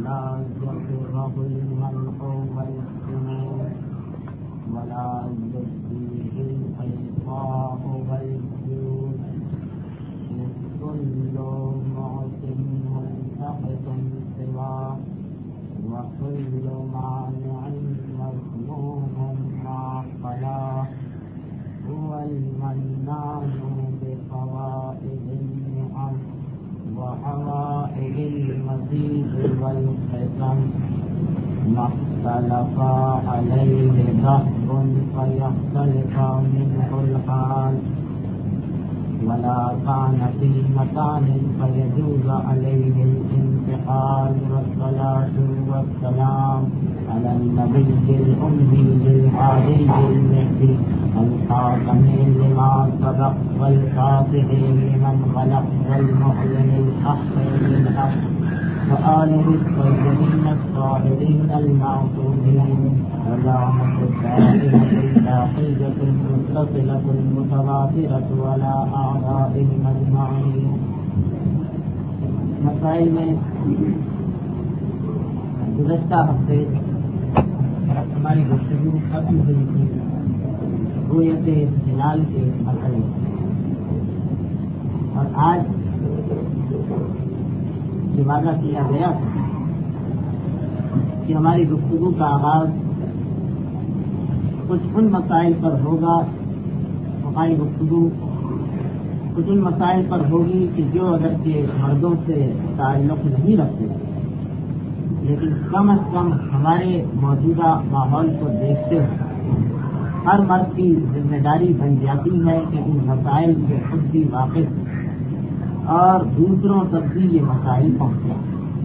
لا يضره المنع والجنون ولا يجزيه الإلقاء والجود كل معت منتقص سواه وكل مانع مذموم ما خلاه هو المنان بفوائد النعم وحوائج المزيد والحكم ما اختلفا عليه بحر فيختلف منه الحال ولا كان في مكان فيجوز عليه الانتقال والصلاة والسلام على النبي الأمي العادي المهدي الخاتم لما سبق والفاتح لمن خلق والمعلن الحق للحق وآله الطيبين الطاهرين المعصومين ولعنة الدائمة الباقية المتصلة المتواترة ولا أعدائهم أجمعين. مسائل میں گزشتہ ہفتے ہماری گفتگو ختم ہوئی تھی رویت ہلال کے مسئلے اور آج یہ وعدہ کیا گیا تھا کہ ہماری گفتگو کا آغاز کچھ ان مسائل پر ہوگا. ہماری گفتگو کچھ ان مسائل پر ہوگی کہ جو اگرچہ مردوں سے تعلق نہیں رکھتے لیکن کم از کم ہمارے موجودہ ماحول کو دیکھتے ہوئے ہر مرد کی ذمہ داری بن جاتی ہے کہ ان مسائل سے خود بھی واقف اور دوسروں تک بھی یہ مسائل پہنچے.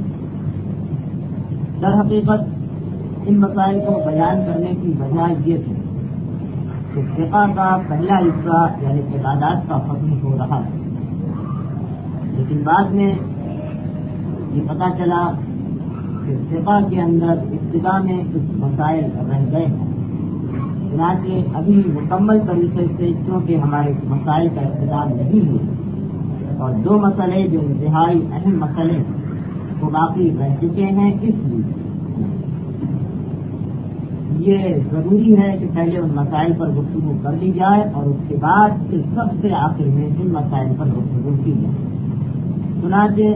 در حقیقت ان مسائل کو بیان کرنے کی وجہ یہ تھی کہ فقہ کا پہلا حصہ یعنی عبادات کا ختم ہو رہا ہے، لیکن بعد میں یہ پتہ چلا کہ فقہ کے اندر ابتدا میں کچھ مسائل رہ گئے ہیں. چنانچہ ابھی مکمل طریقے سے چونکہ ہمارے مسائل کا اختتام نہیں ہوا اور دو مسئلے جو انتہائی اہم مسئلے وہ باقی رہ چکے ہیں، اس لیے یہ ضروری ہے کہ پہلے ان مسائل پر گفتگو کر لی جائے اور اس کے بعد پھر سب سے آخر میں ان مسائل پر گفتگو کی جائے. چنانچہ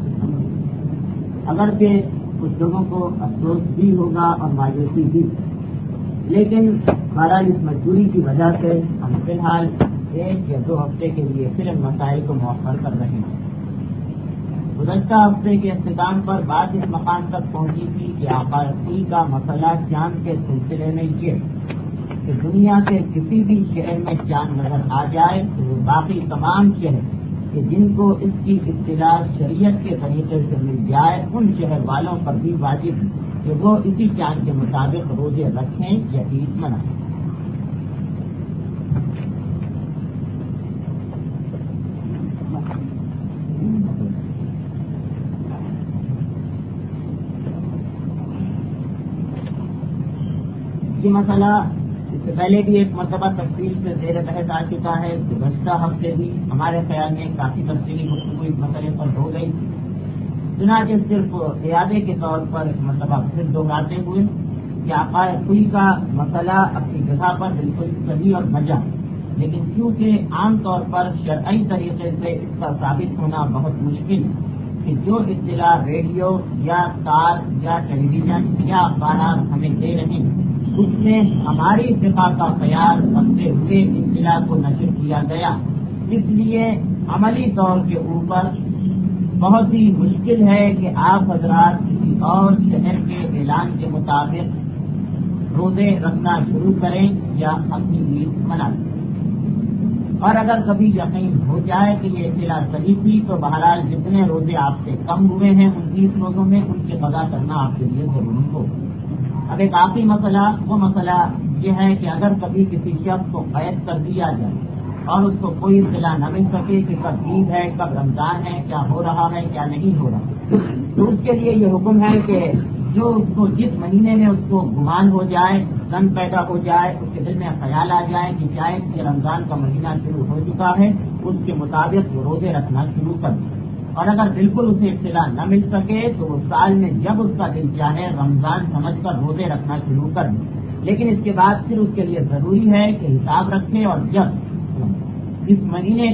اگرچہ کچھ لوگوں کو افسوس بھی ہوگا اور مایوسی بھی، لیکن بہرحال اس مجبوری کی وجہ سے ہم فی الحال 1 یا 2 ہفتے کے لیے پھر ان مسائل کو مؤخر کر رہے ہیں. گزشتہ ہفتے کے اختتام پر بات اس مقام تک پہنچی تھی کہ آقائی کا مسئلہ چاند کے سلسلے میں یہ کہ دنیا کے کسی بھی شہر میں چاند نظر آ جائے تو وہ باقی تمام شہر کہ جن کو اس کی اطلاع شریعت کے طریقے سے مل جائے ان شہر والوں پر بھی واجب ہے کہ وہ اسی چاند کے مطابق روزے رکھیں یا عید منائیں. یہ مسئلہ اس سے پہلے بھی ایک مرتبہ تفصیل سے زیر بحث آ چکا ہے. گزشتہ ہفتے بھی ہمارے خیال میں کافی تفصیلی گفتگو اس مسئلے پر ہو گئی. چنانچہ صرف اعادے کے طور پر ایک مرتبہ پھر 2 باتیں ہوئی کہ آقائی کا مسئلہ اپنی جگہ پر بالکل صحیح اور بجا، لیکن کیونکہ عام طور پر شرعی طریقے سے اس کا ثابت ہونا بہت مشکل کہ جو اطلاع ریڈیو یا تار یا ٹیلی ویژن یا اخبارات ہمیں دے رہے ہیں اس میں ہماری فقہ کا خیال رکھتے ہوئے اطلاع کو نشر کیا گیا. اس لیے عملی طور کے اوپر بہت ہی مشکل ہے کہ آپ حضرات کسی اور شہر کے اعلان کے مطابق روزے رکھنا شروع کریں یا اپنی عید منائیں. اور اگر کبھی یقین ہو جائے کہ یہ اطلاع صحیح تھی تو بہرحال جتنے روزے آپ سے کم ہوئے ہیں 29 روزوں میں ان کی قضا کرنا آپ کے لیے ضروری ہو. اب ایک آخری مسئلہ وہ مسئلہ یہ ہے کہ اگر کبھی کسی شخص کو قید کر دیا جائے اور اس کو کوئی اطلاع نہ مل سکے کہ کب عید ہے کب رمضان ہے کیا ہو رہا ہے کیا نہیں ہو رہا تو اس کے لیے یہ حکم ہے کہ جو اس کو جس مہینے میں اس کو گمان ہو جائے زن پیدا ہو جائے اس کے دل میں خیال آ جائے کہ شاید کہ رمضان کا مہینہ شروع ہو چکا ہے اس کے مطابق وہ روزے رکھنا شروع کر دیں اور اگر بالکل اسے اطلاع نہ مل سکے تو وہ سال میں جب اس کا دل چاہے رمضان سمجھ کر روزے رکھنا شروع کر دے، لیکن اس کے بعد پھر اس کے لیے ضروری ہے کہ حساب رکھے، اور جب اس مہینے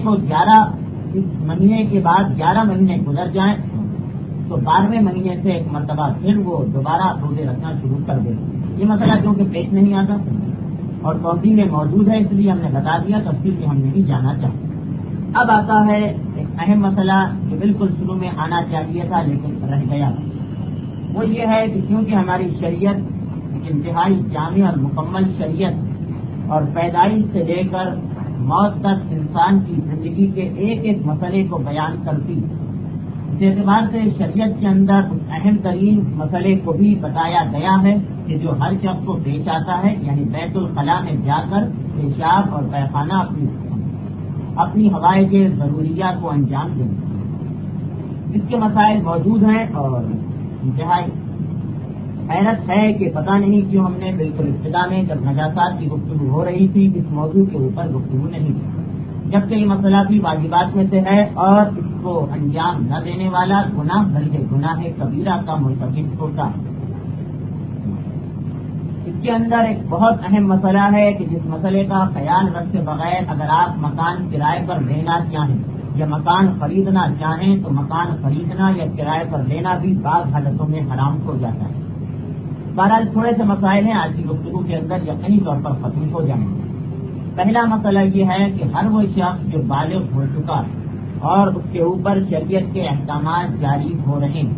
کے بعد 11 مہینے گزر جائیں تو 12ویں مہینے سے ایک مرتبہ پھر وہ دوبارہ روزے رکھنا شروع کر دے۔ یہ مسئلہ کیونکہ پیش نہیں آتا اور توضیح میں موجود ہے، اس لیے ہم نے بتا دیا، تفصیل سے ہم نہیں جانا چاہتے۔ اب آتا ہے ایک اہم مسئلہ جو بالکل شروع میں آنا چاہیے تھا لیکن رہ گیا، وہ یہ ہے کہ کیونکہ ہماری شریعت ایک انتہائی جامع اور مکمل شریعت اور پیدائش سے لے کر موت تک انسان کی زندگی کے ایک ایک مسئلے کو بیان کرتی، اس اعتبار سے شریعت کے اندر اس اہم ترین مسئلے کو بھی بتایا گیا ہے کہ جو ہر شخص کو پیش آتا ہے، یعنی بیت الخلاء میں جا کر پیشاب اور پیخانہ اپنی ہوائے کے ضروریات کو انجام دیں۔ اس کے مسائل موجود ہیں اور انتہائی حیرت ہے کہ پتہ نہیں کیوں ہم نے بالکل ابتدا میں جب نجاسات کی گفتگو ہو رہی تھی اس موضوع کے اوپر گفتگو نہیں کی، جبکہ یہ مسئلہ بھی واجبات میں سے ہے اور اس کو انجام نہ دینے والا گناہ بلکہ گناہ کبیرہ کا مرتکب ہوتا ہے۔ اس کے اندر ایک بہت اہم مسئلہ ہے کہ جس مسئلے کا خیال رکھے بغیر اگر آپ مکان کرائے پر لینا چاہیں یا مکان خریدنا چاہیں تو مکان خریدنا یا کرائے پر لینا بھی بعض حالتوں میں حرام ہو جاتا ہے۔ بہرحال تھوڑے سے مسائل ہیں، آج کی گفتگو کے اندر یقینی طور پر ختم ہو جائیں گے۔ پہلا مسئلہ یہ ہے کہ ہر وہ شخص جو بالغ ہو چکا اور اس کے اوپر شریعت کے احکامات جاری ہو رہے ہیں،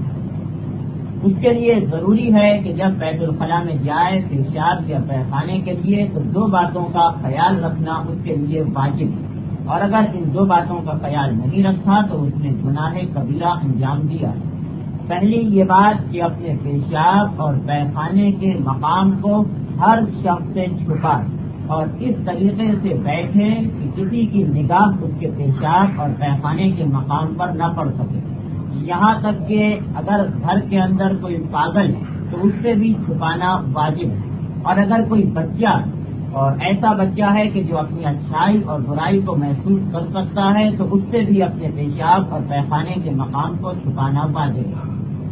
اس کے لیے ضروری ہے کہ جب بیت الخلاء میں جائے پیشاب یا پیخانے کے لیے تو 2 باتوں کا خیال رکھنا اس کے لیے واجب ہے، اور اگر ان 2 باتوں کا خیال نہیں رکھا تو اس نے گناہ کبیرہ انجام دیا۔ پہلی یہ بات کہ اپنے پیشاب اور پیخانے کے مقام کو ہر شخص سے چھپائے اور اس طریقے سے بیٹھے کہ کسی کی نگاہ اس کے پیشاب اور پیخانے کے مقام پر نہ پڑ سکے، یہاں تک کہ اگر گھر کے اندر کوئی پاگل ہے تو اس سے بھی چھپانا واجب ہے، اور اگر کوئی بچہ اور ایسا بچہ ہے کہ جو اپنی اچھائی اور برائی کو محسوس کر سکتا ہے تو اس سے بھی اپنے پیشاب اور پیخانے کے مقام کو چھپانا واجب ہے۔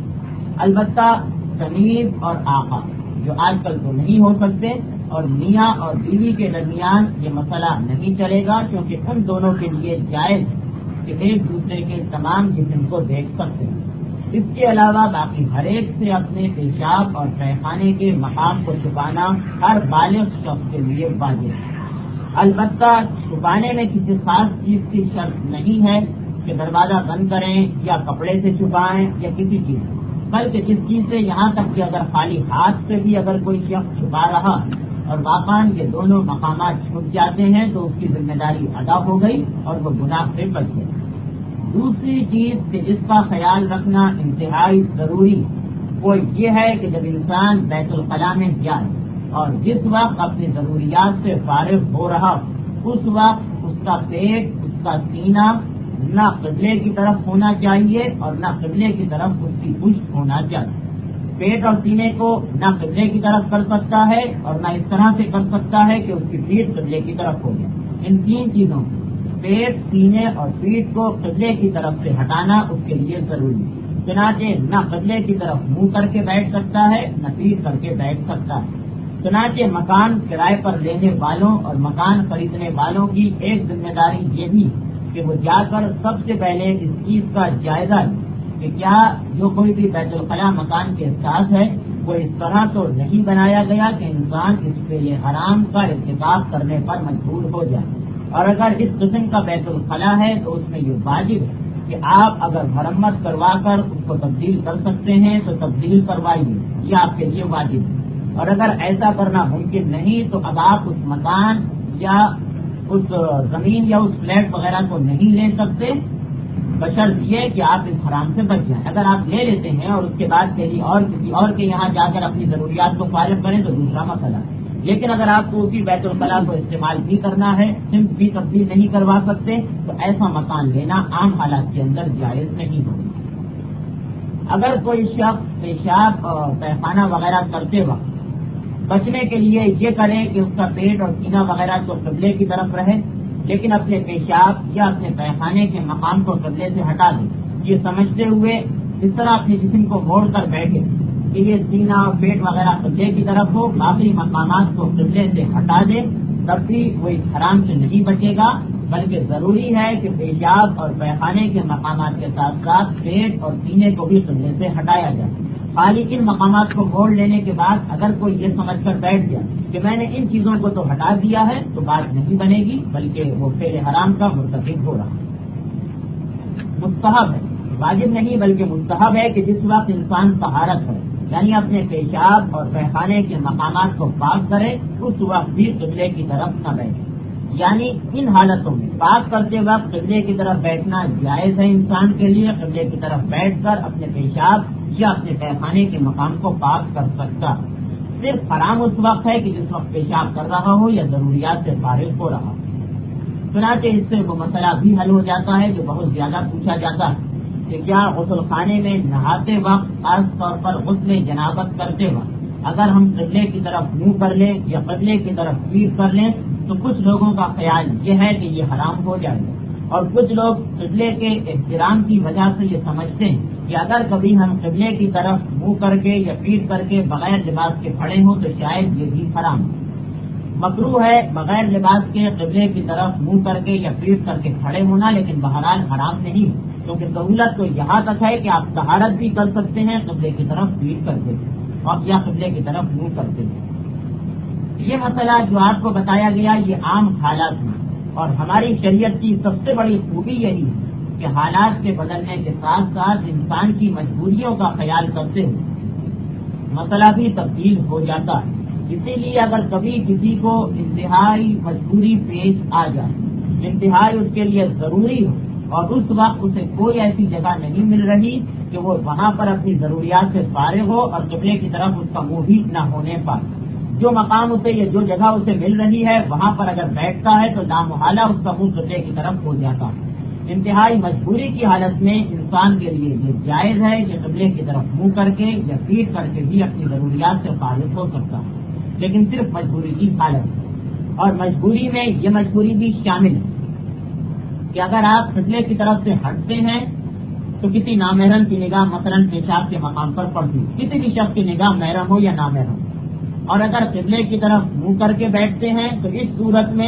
البتہ سمیب اور آقا جو آج کل تو نہیں ہو سکتے، اور میاں اور بیوی کے درمیان یہ مسئلہ نہیں چلے گا کیونکہ ان دونوں کے لیے جائز کہ ایک دوسرے کے تمام جسم کو دیکھ سکتے ہیں۔ اس کے علاوہ باقی ہر ایک سے اپنے پیشاب اور پیخانے کے مقام کو چھپانا ہر بالغ شخص کے لیے واجب ہے۔ البتہ چھپانے میں کسی خاص چیز کی شرط نہیں ہے کہ دروازہ بند کریں یا کپڑے سے چھپائیں یا کسی چیز، بلکہ جس چیز سے یہاں تک کہ اگر خالی ہاتھ سے بھی اگر کوئی شخص چھپا رہا اور واقعاً یہ دونوں مقامات چھپ جاتے ہیں تو اس کی ذمہ داری ادا ہو گئی اور وہ گناہ سے بچ گئے۔ دوسری چیز کہ جس کا خیال رکھنا انتہائی ضروری وہ یہ ہے کہ جب انسان بیت الخلاء میں جائے اور جس وقت اپنی ضروریات سے فارغ ہو رہا اس وقت اس کا پیٹ، اس کا سینہ نہ قبلے کی طرف ہونا چاہیے اور نہ قبلے کی طرف اس کی پشت ہونا چاہیے۔ پیٹ اور سینے کو نہ قبلے کی طرف کر سکتا ہے اور نہ اس طرح سے کر سکتا ہے کہ اس کی پیٹھ قبلے کی طرف ہو جائے۔ ان 3 چیزوں پیٹ، سینے اور پیٹھ کو قبلے کی طرف سے ہٹانا اس کے لیے ضروری ہے۔ چنانچہ نہ قبلے کی طرف منہ کر کے بیٹھ سکتا ہے نہ پیٹھ کر کے بیٹھ سکتا ہے۔ چنانچہ مکان کرائے پر لینے والوں اور مکان خریدنے والوں کی ایک ذمہ داری یہ بھی کہ وہ جا کر سب سے پہلے اس چیز کا جائزہ لیں کہ کیا جو کوئی بھی بیت الخلاء مکان کے ساتھ ہے وہ اس طرح تو نہیں بنایا گیا کہ انسان اس کے لیے حرام کا ارتکاب کرنے پر مجبور ہو جائے، اور اگر اس قسم کا بیت الخلاء ہے تو اس میں یہ واجب ہے کہ آپ اگر مرمت کروا کر اس کو تبدیل کر سکتے ہیں تو تبدیل کروائیے، یہ آپ کے لیے واجب ہے۔ اور اگر ایسا کرنا ممکن نہیں تو اب آپ اس مکان یا اس زمین یا اس فلیٹ وغیرہ کو نہیں لے سکتے بشرط یہ کہ آپ اس حرام سے بچ جائیں۔ اگر آپ لے لیتے ہیں اور اس کے بعد کسی اور کے یہاں جا کر اپنی ضروریات کو فارغ کریں تو دوسرا مسئلہ ہے، لیکن اگر آپ کو اسی بیت الخلاء کو استعمال بھی کرنا ہے، صنف بھی تبدیل نہیں کروا سکتے تو ایسا مکان لینا عام حالات کے اندر جائز نہیں ہوگا۔ اگر کوئی شخص پیشاب اور پیخانہ وغیرہ کرتے وقت بچنے کے لیے یہ کرے کہ اس کا پیٹ اور سینہ وغیرہ تو قبلے کی طرف رہے لیکن اپنے پیشاب یا اپنے پیخانے کے مقام کو قبلے سے ہٹا دے یہ سمجھتے ہوئے اس طرح اپنے جسم کو موڑ کر بیٹھے کہ یہ سینہ اور پیٹ وغیرہ قبلے کی طرف ہو، باقی مقامات کو قبلے سے ہٹا دے، تب بھی وہ اس حرام سے نہیں بچے گا، بلکہ ضروری ہے کہ پیشاب اور پیخانے کے مقامات کے ساتھ ساتھ پیٹ اور سینے کو بھی قبلے سے ہٹایا جائے۔ خالی ان مقامات کو موڑ لینے کے بعد اگر کوئی یہ سمجھ کر بیٹھ گیا کہ میں نے ان چیزوں کو تو ہٹا دیا ہے، تو بات نہیں بنے گی، بلکہ وہ فعل حرام کا مرتکب ہو رہا۔ مستحب ہے، واجب نہیں بلکہ مستحب ہے کہ جس وقت انسان طہارت ہے، یعنی اپنے پیشاب اور پیخانے کے مقامات کو پاک کرے، اس وقت بھی قبلے کی طرف نہ بیٹھے۔ یعنی ان حالتوں میں پاک کرتے وقت قبلے کی طرف بیٹھنا جائز ہے انسان کے لیے، قبلے کی طرف بیٹھ کر اپنے پیشاب یا اپنے پیخانے کے مقام کو پاک کر سکتا۔ صرف حرام اس وقت ہے کہ جس وقت پیشاب کر رہا ہو یا ضروریات سے فارغ ہو رہا ہو۔ چنانچہ اس سے وہ مسئلہ بھی حل ہو جاتا ہے جو بہت زیادہ پوچھا جاتا ہے کہ کیا غسل خانے میں نہاتے وقت، خاص طور پر غسل جنابت کرتے وقت، اگر ہم قبلے کی طرف منہ کر لیں یا قبلے کی طرف پیٹھ کر لیں تو کچھ لوگوں کا خیال یہ ہے کہ یہ حرام ہو جائے گا، اور کچھ لوگ قبلے کے احترام کی وجہ سے یہ سمجھتے ہیں کہ اگر کبھی ہم قبلے کی طرف منہ کر کے یا پیٹھ کر کے بغیر لباس کے کھڑے ہوں تو شاید یہ بھی حرام ہو۔ مکروہ ہے بغیر لباس کے قبلے کی طرف منہ کر کے یا پیٹھ کر کے کھڑے ہونا، لیکن بہرحال حرام نہیں، کیونکہ سہولت تو یہاں تک ہے کہ آپ طہارت بھی کر سکتے ہیں قبلے کی طرف پیٹھ کر کے اور یا قبلے کی طرف منہ کرتے ہیں۔ یہ مسئلہ جو آپ کو بتایا گیا یہ عام حالات میں، اور ہماری شریعت کی سب سے بڑی خوبی یہی ہے کہ حالات کے بدلنے کے ساتھ ساتھ انسان کی مجبوریوں کا خیال کرتے ہوئے مسئلہ بھی تبدیل ہو جاتا ہے۔ اسی لیے اگر کبھی کسی کو انتہائی مجبوری پیش آ جائے، انتہائی اس کے لیے ضروری ہو، اور اس وقت اسے کوئی ایسی جگہ نہیں مل رہی کہ وہ وہاں پر اپنی ضروریات سے فارغ ہو اور قبلے کی طرف اس کا منہ بھی نہ ہونے پائے، جو مقام اسے یا جو جگہ اسے مل رہی ہے وہاں پر اگر بیٹھتا ہے تو لامحالہ اس کا منہ قبلے کی طرف ہو جاتا ہے۔ انتہائی مجبوری کی حالت میں انسان کے لیے یہ جائز ہے کہ قبلے کی طرف منہ کر کے یا پیٹھ کر کے بھی اپنی ضروریات سے فارغ ہو سکتا ہے، لیکن صرف مجبوری کی حالت ہے۔ اور مجبوری میں یہ مجبوری بھی شامل ہے کہ اگر آپ قبلے کی طرف سے ہٹتے ہیں تو کسی نامحرم کی نگاہ مثلاً پیشاب کے مقام پر پڑتی، کسی بھی شخص کی نگاہ محرم ہو یا نامحرم، اور اگر قبلے کی طرف منہ کر کے بیٹھتے ہیں تو اس صورت میں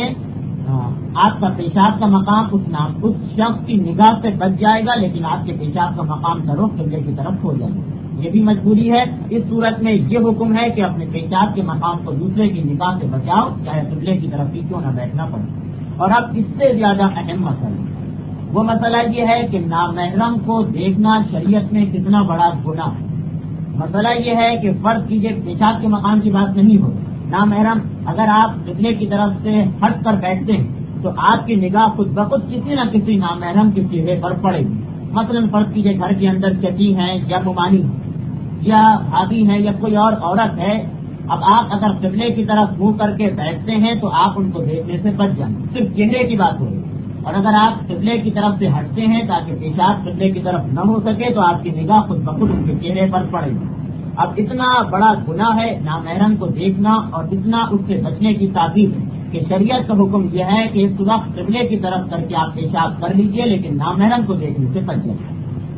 آپ کا پیشاب کا مقام اس شخص کی نگاہ سے بچ جائے گا، لیکن آپ کے پیشاب کا مقام کا رخ قبلے کی طرف ہو جائے گا۔ یہ بھی مجبوری ہے۔ اس صورت میں یہ حکم ہے کہ اپنے پیشاب کے مقام کو دوسرے کی نگاہ سے بچاؤ، چاہے قبلے کی طرف ہی کیوں نہ بیٹھنا پڑے۔ اور اب اس سے زیادہ اہم مسئلہ، وہ مسئلہ یہ ہے کہ نامحرم کو دیکھنا شریعت میں کتنا بڑا گناہ ہے۔ مسئلہ یہ ہے کہ فرض کیجئے پیشاب کے مقام کی بات نہیں ہو، نامحرم اگر آپ قبلے کی طرف سے ہٹ کر بیٹھتے ہیں تو آپ کی نگاہ خود بخود کسی نہ کسی نامحرم کے چہرے پر پڑے گی۔ مثلاً فرض کیجئے گھر کے اندر چچی ہیں یا ممانی یا بھابھی ہیں یا کوئی اور عورت ہے، اب آپ اگر قبلے کی طرف منہ کر کے بیٹھتے ہیں تو آپ ان کو دیکھنے سے بچ جائیں، صرف چہرے کی بات ہو رہی ہے، اور اگر آپ قبلے کی طرف سے ہٹتے ہیں تاکہ پیشاب قبلے کی طرف نہ ہو سکے تو آپ کی نگاہ خود بخود ان کے چہرے پر پڑے گی۔ اب اتنا بڑا گناہ ہے نامحرم کو دیکھنا، اور اتنا اس سے بچنے کی تاکید ہے کہ شریعت کا حکم یہ ہے کہ اس وقت قبلے کی طرف کر کے آپ پیشاب کر لیجئے، لیکن نامحرم کو دیکھنے سے بچ جائیں۔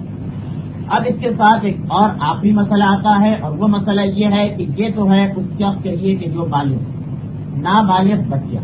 اب اس کے ساتھ ایک اور آخری مسئلہ آتا ہے، اور وہ مسئلہ یہ ہے کہ یہ تو ہے اس شخص کے لیے کہ جو بالغ، نابالغ بچہ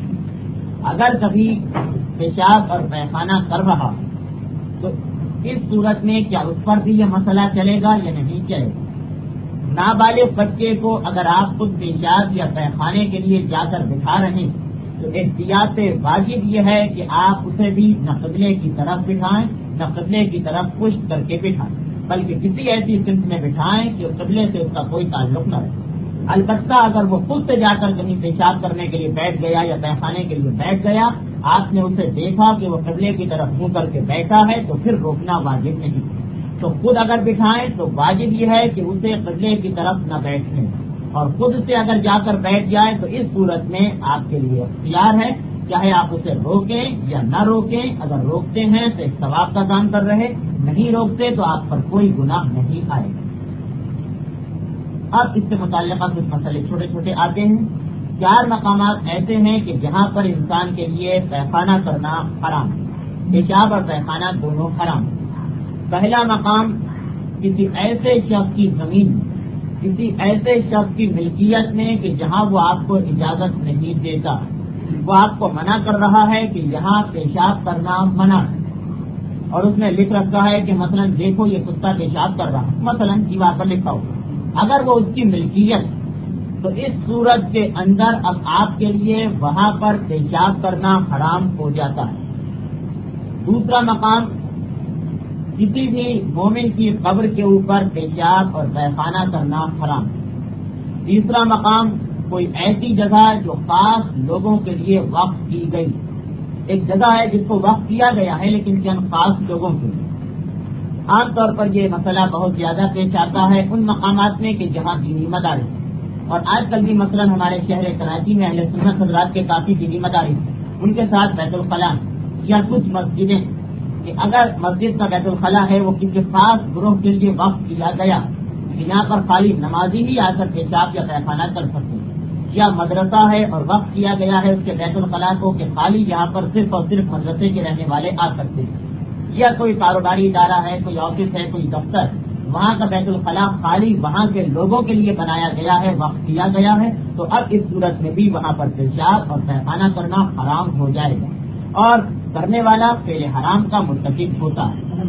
اگر کبھی پیشاب اور پیخانہ کر رہا تو اس صورت میں کیا اس پر بھی یہ مسئلہ چلے گا یا نہیں چلے گا؟ نابالغ بچے کو اگر آپ خود پیشاب یا پیخانے کے لیے جا کر بٹھا رہے ہیں تو احتیاط واجب یہ ہے کہ آپ اسے بھی نہ قبلے کی طرف بٹھائیں نہ قبلے کی طرف پشت کر کے بٹھائیں، بلکہ کسی ایسی سمت میں بٹھائیں کہ قبلے سے اس کا کوئی تعلق نہ رہے۔ البتہ اگر وہ خود سے جا کر کہیں پیشاب کرنے کے لیے بیٹھ گیا یا پیخانے کے لیے بیٹھ گیا، آپ نے اسے دیکھا کہ وہ قبلے کی طرف منہ کر کے بیٹھا ہے تو پھر روکنا واجب نہیں۔ تو خود اگر بٹھائیں تو واجب یہ ہے کہ اسے قبلے کی طرف نہ بیٹھیں، اور خود سے اگر جا کر بیٹھ جائیں تو اس صورت میں آپ کے لیے اختیار ہے، چاہے آپ اسے روکیں یا نہ روکیں۔ اگر روکتے ہیں تو ایک ثواب کا کام کر رہے، نہیں روکتے تو آپ پر کوئی گناہ نہیں آئے گا۔ اب اس سے متعلقہ کچھ مسئلے چھوٹے چھوٹے آتے ہیں۔ 4 مقامات ایسے ہیں کہ جہاں پر انسان کے لیے پیخانہ کرنا حرام ہے، پیشاب اور پیخانہ دونوں حرام ہیں۔ پہلا مقام کسی ایسے شخص کی زمین، کسی ایسے شخص کی ملکیت میں کہ جہاں وہ آپ کو اجازت نہیں دیتا، وہ آپ کو منع کر رہا ہے کہ یہاں پیشاب کرنا منع ہے، اور اس نے لکھ رکھا ہے کہ مثلا دیکھو یہ کتا پیشاب کر رہا ہے، مثلا دیوار پر لکھا ہو، اگر وہ اس کی ملکیت، تو اس صورت کے اندر اب آپ کے لیے وہاں پر پیشاب کرنا حرام ہو جاتا ہے۔ دوسرا مقام، کسی بھی مومن کی قبر کے اوپر پیشاب اور پیخانہ کرنا حرام۔ تیسرا مقام، کوئی ایسی جگہ جو خاص لوگوں کے لیے وقف کی گئی، ایک جگہ ہے جس کو وقف کیا گیا ہے لیکن چند خاص لوگوں کے لیے۔ عام طور پر یہ مسئلہ بہت زیادہ پیش آتا ہے ان مقامات میں کہ جہاں دینی مدارس، اور آج کل بھی مثلا ہمارے شہر کراچی میں اہل سنت حضرات کے کافی دینی مدارس، ان کے ساتھ بیت الخلاء یا کچھ مسجدیں، کہ اگر مسجد کا بیت الخلاء ہے وہ کسی خاص گروہ کے لیے وقف کیا گیا، یہاں پر خالی نمازی ہی آ کر پیشاب یا پیخانہ کر سکتے ہیں، یا مدرسہ ہے اور وقف کیا گیا ہے اس کے بیت الخلاء کو کہ خالی یہاں پر صرف اور صرف مدرسے کے رہنے والے آ سکتے ہیں، یا کوئی کاروباری ادارہ ہے، کوئی آفس ہے، کوئی دفتر، وہاں کا بیت الخلاء خالی وہاں کے لوگوں کے لیے بنایا گیا ہے، وقف کیا گیا ہے، تو اب اس صورت میں بھی وہاں پر پیشاب اور پیخانہ کرنا حرام ہو جائے گا، اور کرنے والا فعل حرام کا مرتکب ہوتا ہے۔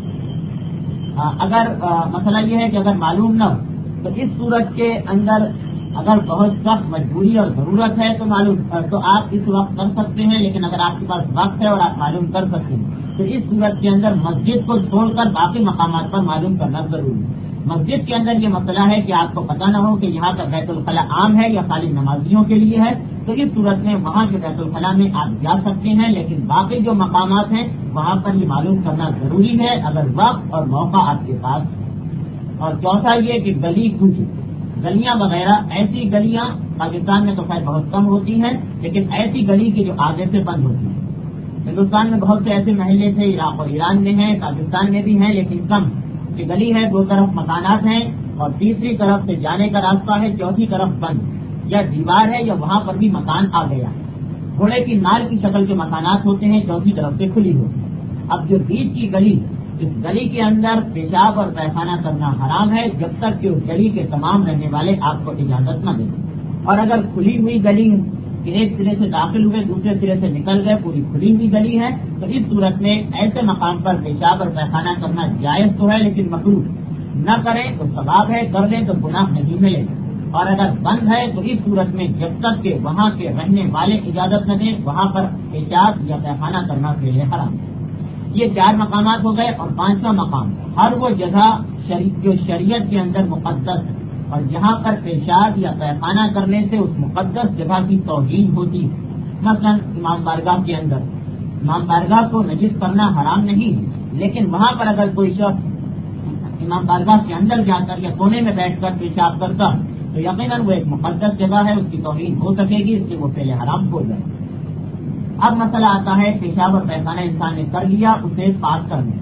اگر مسئلہ یہ ہے کہ اگر معلوم نہ ہو تو اس صورت کے اندر اگر بہت سخت مجبوری اور ضرورت ہے تو آپ اس وقت کر سکتے ہیں، لیکن اگر آپ کے پاس وقت ہے اور آپ معلوم کر سکتے ہیں تو اس صورت کے اندر مسجد کو چھوڑ کر باقی مقامات پر معلوم کرنا ضروری ہے۔ مسجد کے اندر یہ مسئلہ ہے کہ آپ کو پتہ نہ ہو کہ یہاں کا بیت الخلاء عام ہے یا خالی نمازیوں کے لیے ہے، تو اس صورت میں وہاں کے بیت الخلاء میں آپ جا سکتے ہیں، لیکن باقی جو مقامات ہیں وہاں پر یہ معلوم کرنا ضروری ہے اگر وقت اور موقع آپ کے پاس۔ اور چوتھا یہ کہ گلی کچھ گلیاں وغیرہ، ایسی گلیاں پاکستان میں تو خیر بہت کم ہوتی ہیں، لیکن ایسی گلی کی جو آگے سے بند ہوتی ہے۔ ہندوستان میں بہت سے ایسے محلے تھے، عراق اور ایران میں ہیں، پاکستان میں بھی ہیں، لیکن کم کہ گلی ہے، دو طرف مکانات ہیں اور تیسری طرف سے جانے کا راستہ ہے، چوتھی طرف بند یا دیوار ہے یا وہاں پر بھی مکان آ گیا، گھوڑے کی نال کی شکل کے مکانات ہوتے ہیں، چوتھی طرف سے کھلی ہوتی ہے۔ اب جو بیچ کی گلی، اس گلی کے اندر پیشاب اور پیخانہ کرنا حرام ہے جب تک کہ اس گلی کے تمام رہنے والے آپ کو اجازت نہ دیں، اور اگر کھلی ہوئی گلی کہ ایک سرے سے داخل ہوئے دوسرے سرے سے نکل گئے، پوری کھلی ہوئی گلی ہے، تو اس صورت میں ایسے مقام پر پیشاب اور پیخانہ کرنا جائز تو ہے لیکن مکروہ، نہ کریں تو ثواب ہے، کر لیں تو گناہ نہیں ملے گا، اور اگر بند ہے تو اس صورت میں جب تک کہ وہاں کے رہنے والے اجازت نہ دیں وہاں پر پیشاب یا پیخانہ کرنا فعل حرام۔ یہ 4 مقامات ہو گئے، اور 5واں مقام ہر وہ جگہ جو شریعت کے اندر مقدس ہے اور جہاں پر پیشاب یا پیخانہ کرنے سے اس مقدس جگہ کی توہین ہوتی ہے، مثلا امام بارگاہ کے اندر، امام بارگاہ کو نجس کرنا حرام نہیں ہے، لیکن وہاں پر اگر کوئی شخص امام بارگاہ کے اندر جا کر یا کونے میں بیٹھ کر پیشاب کرتا تو یقیناً وہ ایک مقدس جگہ ہے، اس کی توہین ہو سکے گی، اس سے وہ فعل حرام ہو جائے۔ اب مسئلہ آتا ہے پیشاب اور پیخانہ انسان نے کر لیا، اسے پاک کرنے۔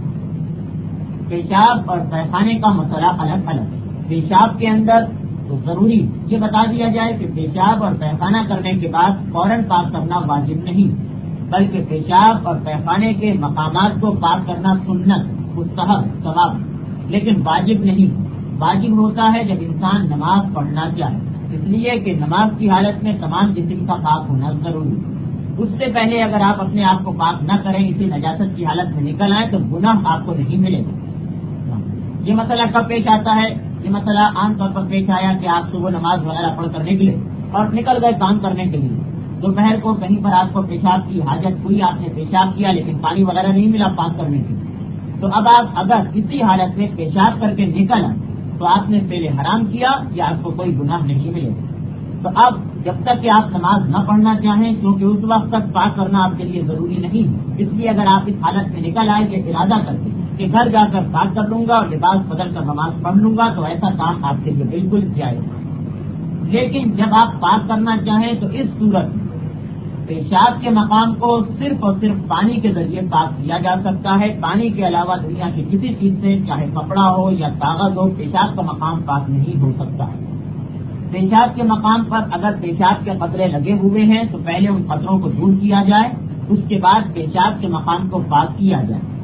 پیشاب اور پیخانے کا مسئلہ الگ الگ۔ پیشاب کے اندر تو ضروری یہ بتا دیا جائے کہ پیشاب اور پیخانہ کرنے کے بعد فوراً پاک کرنا واجب نہیں، بلکہ پیشاب اور پیخانے کے مقامات کو پاک کرنا سنت، مستحب، ثواب، لیکن واجب نہیں۔ واجب ہوتا ہے جب انسان نماز پڑھنا چاہے، اس لیے کہ نماز کی حالت میں تمام جسم کا پاک ہونا ضروری ہے۔ اس سے پہلے اگر آپ اپنے آپ کو پاک نہ کریں، اسی نجاست کی حالت میں نکل آئیں تو گناہ آپ کو نہیں ملے گا۔ یہ مسئلہ کب پیش آتا ہے؟ یہ مسئلہ عام طور پر پیش آیا کہ آپ صبح نماز وغیرہ پڑھ کر نکلے اور نکل گئے کام کرنے کے لیے، دوپہر کو کہیں پر آپ کو پیشاب کی حاجت ہوئی، آپ نے پیشاب کیا لیکن پانی وغیرہ نہیں ملا پاک کرنے کے لیے، تو اب آپ اگر اسی حالت میں پیشاب کر کے نکل آئے تو آپ نے پہلے حرام کیا یا آپ کو کوئی گناہ نہیں ملے گا۔ تو اب جب تک کہ آپ نماز نہ پڑھنا چاہیں، کیونکہ اس وقت تک پاک کرنا آپ کے لیے ضروری نہیں، اس لیے اگر آپ اس حالت میں نکل آئے کہ ارادہ کرتے کہ گھر جا کر پاک کر لوں گا اور لباس بدل کر نماز پڑھ لوں گا، تو ایسا کام آپ کے لیے بالکل جائز ہے۔ لیکن جب آپ پاک کرنا چاہیں تو اس صورت میں پیشاب کے مقام کو صرف اور صرف پانی کے ذریعے پاک کیا جا سکتا ہے، پانی کے علاوہ دنیا کی کسی چیز سے، چاہے کپڑا ہو یا کاغذ ہو، پیشاب کا مقام پاک نہیں ہو سکتا ہے۔ پیشاب کے مقام پر اگر پیشاب کے قطرے لگے ہوئے ہیں تو پہلے ان قطروں کو دور کیا جائے، اس کے بعد پیشاب کے مقام کو پاک کیا جائے،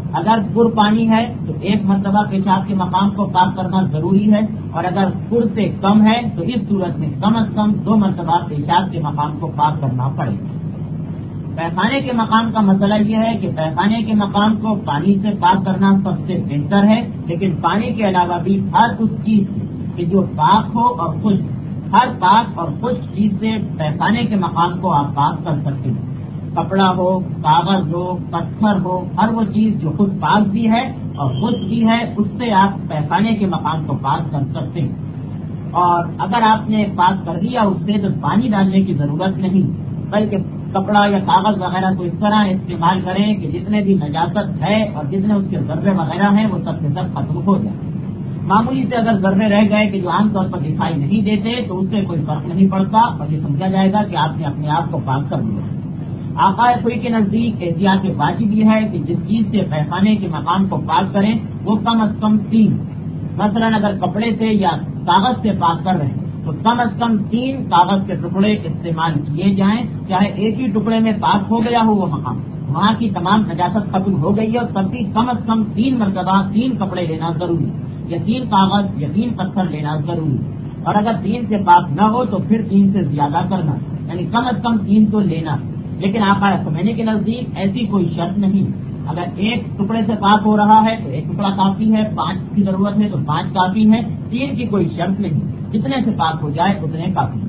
اگر پر پانی ہے تو ایک مرتبہ پیشاب کے مقام کو پاک کرنا ضروری ہے، اور اگر پر سے کم ہے تو اس صورت میں کم از کم 2 مرتبہ پیشاب کے مقام کو پاک کرنا پڑے گا۔ پیخانے کے مقام کا مسئلہ یہ ہے کہ پیخانے کے مقام کو پانی سے پاک کرنا سب سے بہتر ہے، لیکن پانی کے علاوہ بھی ہر اس چیز سے کہ جو پاک ہو اور خشک، ہر پاک اور خشک چیز سے پیخانے کے مقام کو آپ پاک کر سکتے ہیں۔ کپڑا ہو، کاغذ ہو، پتھر ہو، ہر وہ چیز جو خود پاک بھی ہے اور خشک بھی ہے، اس سے آپ پیخانے کے مقام کو پاک کر سکتے ہیں۔ اور اگر آپ نے پاک کر دیا اس سے تو پانی ڈالنے کی ضرورت نہیں، بلکہ کپڑا یا کاغذ وغیرہ کو اس طرح استعمال کریں کہ جتنے بھی نجاست ہے اور جتنے اس کے ذرے وغیرہ ہیں وہ سب کے سب ختم ہو جائیں۔ معمولی سے اگر ذرے رہ گئے کہ جو عام طور پر دکھائی نہیں دیتے تو اس سے کوئی فرق نہیں پڑتا، اور یہ سمجھا جائے گا کہ آپ نے اپنے آپ کو پاک کر دیا۔ آقائے کوئی کے نزدیک احتیاط واجب یہ ہے کہ جس چیز سے پیخانے کے مقام کو پاک کریں وہ کم از کم 3، مثلا اگر کپڑے سے یا کاغذ سے پاک کر رہے ہیں تو کم از کم 3 کاغذ کے ٹکڑے استعمال کیے جائیں، چاہے ایک ہی ٹکڑے میں پاک ہو گیا ہو وہ مقام، وہاں کی تمام نجاست ختم ہو گئی ہے، اور تب بھی کم از کم 3 مرتبہ 3 کپڑے لینا ضروری، یا 3 کاغذ یا 3 پتھر لینا ضروری، اور اگر 3 سے پاک نہ ہو تو پھر 3 سے زیادہ کرنا، یعنی کم از کم 3 تو لینا۔ لیکن آقا خمینی کے نزدیک ایسی کوئی شرط نہیں، اگر ایک ٹکڑے سے پاک ہو رہا ہے تو ایک ٹکڑا کافی ہے، 5 کی ضرورت ہے تو 5 کافی ہے، 3 کی کوئی شرط نہیں، جتنے سے پاک ہو جائے اتنے کافی۔